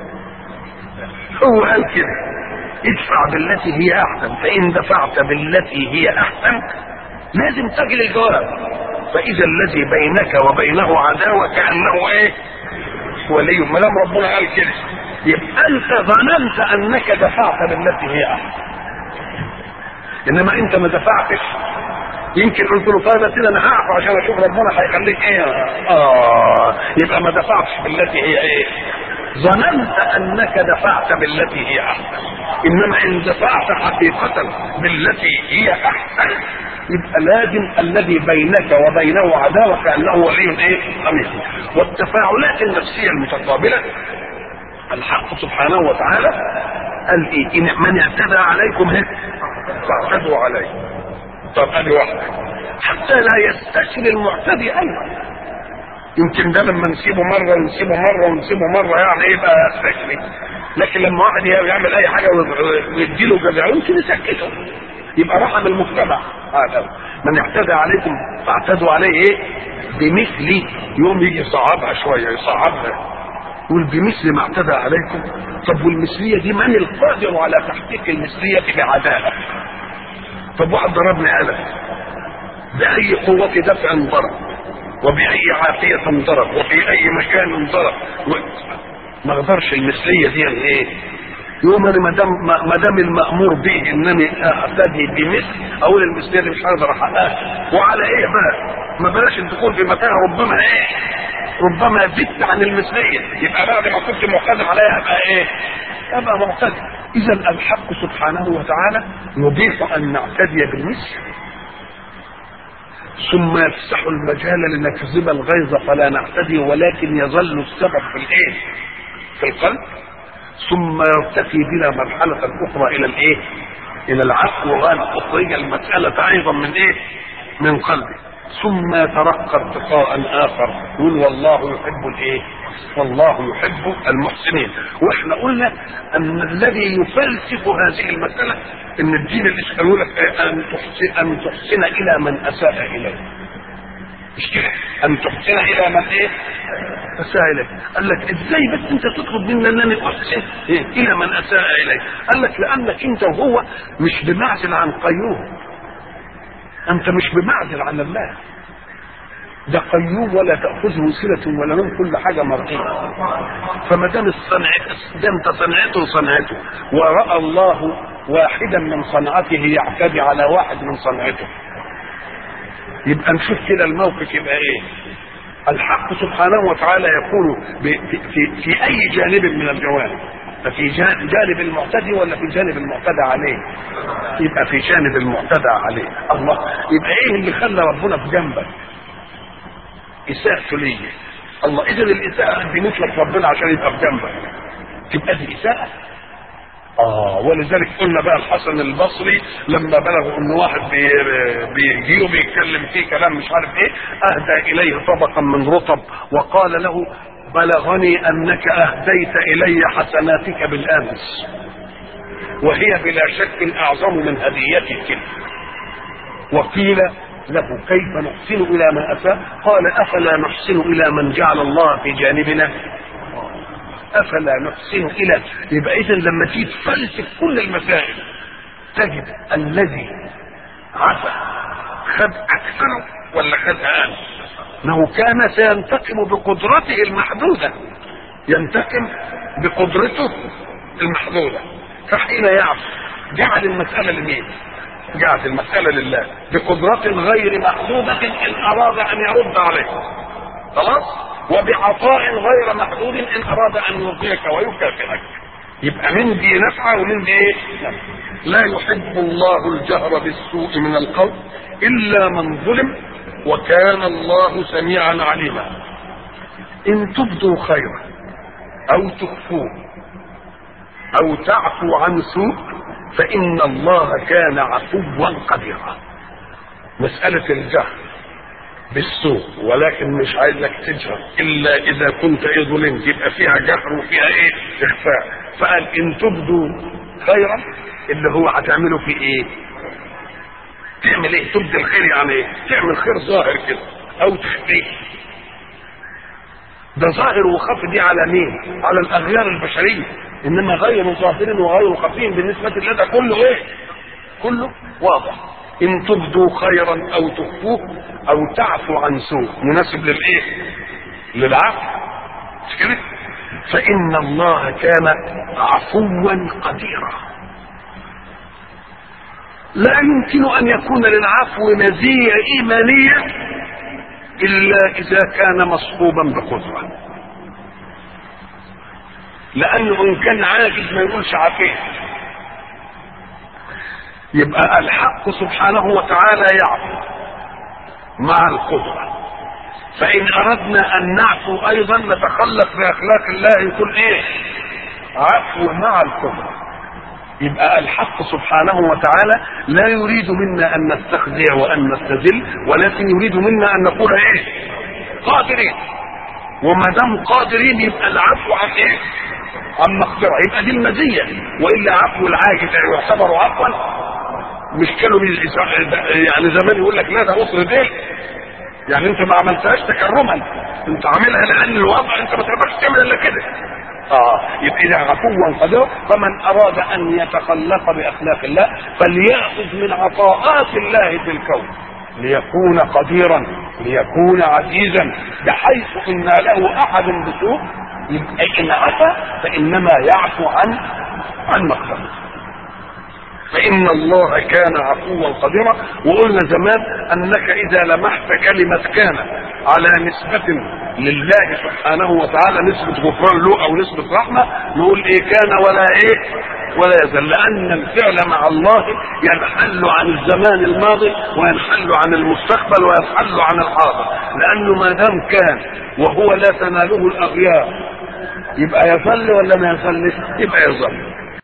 هو قال كده ادفع بالتي هي احسن فان دفعت بالتي هي احسن لازم تجري الجواب فاذا الذي بينك وبينه عداوه كانه ايه؟ ولي. ما دام ربنا قال كده يبقى انت ظننت انك دفعت بالتي هي احسن، انما انت ما دفعتش. يمكن قلت له طيب كده انا هعفو عشان اشوف ربنا هيخليك ايه. اه يبقى ما دفعتش بالتي هي ايه؟ ظننت انك دفعت بالتي هي احسن، انما ان دفعت حقيقة بالتي هي احسن يبقى لازم الذي بينك وبينه عداوة كأنه ولي ايه؟ حميم. والتفاعلات النفسية المتقابلة الحق سبحانه وتعالى قال ايه؟ إن من اعتدى عليكم هيك فاعتدوا عليه. طب ادي واحدة حتى لا يستشري المعتدي ايضا. يمكن ده لما نسيبه مرة ونسيبه مرة ونسيبه مرة يعني يبقى سكري، لكن لما واحد يعمل اي حاجة ويديله جزاء يمكن يسكته يبقى رحم المجتمع. هذا من اعتدى عليكم فاعتدوا عليه ايه؟ بمثل. يوم يجي يصعبها شوية يصعبها يقول بمثل ما اعتدى عليكم. طب والمثلية دي من القادر على تحقيق المثلية بعدالة؟ طب واحد ضربني قلم بأي قوة دفع ضرب وبأي عافية ضرب وفي أي مكان ضرب و... ما اقدرش المثلية دي ايه؟ يوم انا ما دام ما دام المأمور به انني اعتدي بمثل اقول المثلية دي مش هقدر احققها. وعلى ايه بقى؟ ما بلاش الدخول في مكان ربما ايه؟ ربما زدت عن المثلية يبقى بعد ما كنت معتدل عليها ابقى ايه؟ ابقى معتدل. اذا الحق سبحانه وتعالى يبيح ان نعتدي بالمثل ثم يفسح المجال لنكذب الغيظ فلا نعتدي ولكن يظل السبب في الايه؟ في القلب، ثم يرتقي بنا مرحلة اخرى الى الايه؟ الى العفو وان تخرج المسألة ايضا من ايه؟ من قلبه، ثم يترقى ارتقاء اخر يقول والله يحب الايه؟ والله يحب المحسنين. واحنا قلنا ان الذي يفلسف هذه المسألة ان الدين اللي قالوا لك ان تحسن ان تحسن الى من اساء اليه. مش كده؟ ان تحسن الى من ايه؟ اساء اليه. قال لك ازاي بس انت تطلب مني ان انا احسن إيه؟ الى من اساء اليه؟ قال لك لانك انت وهو مش بمعزل عن قيوم، انت مش بمعزل عن الله. ده قيوم ولا تأخذه سنة ولا نوم، كل حاجة مرئية. فما دام الصنع ده صنعته صنعته ورأى الله واحدا من صنعته يعتدي على واحد من صنعته، يبقى نشوف كده الموقف يبقى ايه. الحق سبحانه وتعالى يقول في, في, في اي جانب من الجوانب، ففي جانب المعتدي ولا في جانب المعتدى عليه؟ يبقى في جانب المعتدى عليه. الله، يبقى ايه اللي خلى ربنا في جنبك؟ اساءة ليه. الله، اذا الاساءة قدمت لك ربنا عشان يبقى في جنبك، تبقى دي اساءة. اه ولذلك قلنا بقى الحسن البصري لما بلغوا ان واحد بيجي وبيتكلم فيه كلام مش عارف ايه، اهدى اليه طبقا من رطب وقال له بلغني انك اهديت الي حسناتك بالامس، وهي بلا شك اعظم من هديتك. وقيل له كيف نحسن الى ما اساء؟ قال افلا نحسن الى من جعل الله في جانبنا؟ افلا نحسن الى. يبقى اذا لما تيجي تفلسف كل المسائل تجد الذي عفا خد اكثر ولا خد اقل؟ انه كان سينتقم بقدرته المحدوده، ينتقم بقدرته المحدوده، فحين يعفو جعل المساله لمين؟ جعل المساله لله بقدرة غير محدوده ان اراد ان يرد عليه، خلاص، وبعطاء غير محدود ان اراد ان يرضيك ويكافئك. يبقى من دي نفعه ومن دي ايه؟ لا يحب الله الجهر بالسوء من القول الا من ظلم وكان الله سميعا عليما. ان تبدوا خيرا او تخفوه او تعفو عن سوء فان الله كان عفوا قديرا. مسألة الجهر بالسوء، ولكن مش عايزك تجهر الا اذا كنت ايه ظلمت، يبقى فيها جهر وفيها ايه؟ اخفاء. فقال ان تبدوا خيرا اللي هو هتعمله في ايه؟ تعمل ايه؟ تبدي الخير يعني ايه؟ تعمل خير ظاهر كده او تخفيه. ده ظاهر وخفي دي على مين؟ على الاغيار البشريه، انما غير ظاهر وغير خفي بالنسبه لله كله ايه؟ كله واضح. ان تبدوا خيرا او تخفوه او تعفو عن سوء، مناسب للايه؟ للعفو، مش كده؟ فان الله كان عفوا قديرا. لا يمكن ان يكون للعفو مزيه ايمانيه الا اذا كان مصحوبا بقدره، لانه ان كان عاجز ما يقولش عافيه. يبقى الحق سبحانه وتعالى يعفو مع القدرة، فإن أردنا أن نعفو أيضا نتخلق بأخلاق الله يكون إيه؟ عفو مع القدرة. يبقى الحق سبحانه وتعالى لا يريد منا أن نستخزع وأن نستذل، ولكن يريد منا أن نقول إيه؟ قادرين. وما دام قادرين يبقى العفو عن إيه؟ عن مقدرة، يبقى دي المزية. وإلا عفو العاجز يعتبر عفوا؟ مش كانوا يعني زمان يقول لك لا ده أسر ديل، يعني انت ما عملتهاش تكرما، انت عاملها لان الوضع انت ما تقدرش تعمل الا كده. اه يبقى اذا عفوا قدير. فمن اراد ان يتخلق باخلاق الله فليأخذ من عطاءات الله في الكون ليكون قديرا ليكون عزيزا، بحيث ان له احد بسوء يبقى ان عفا فانما يعفو عن عن مقدره. فإن الله كان عفوا قديرا. وقلنا زمان أنك إذا لمحت كلمة كان على نسبة لله سبحانه وتعالى، نسبة غفران له أو نسبة رحمة، نقول إيه؟ كان ولا إيه؟ ولا يزال، لأن الفعل مع الله ينحل عن الزمان الماضي وينحل عن المستقبل وينحل عن الحاضر، لأنه ما دام كان وهو لا تناله الأغيار يبقى يظل ولا ما يظلش؟ يبقى يظل.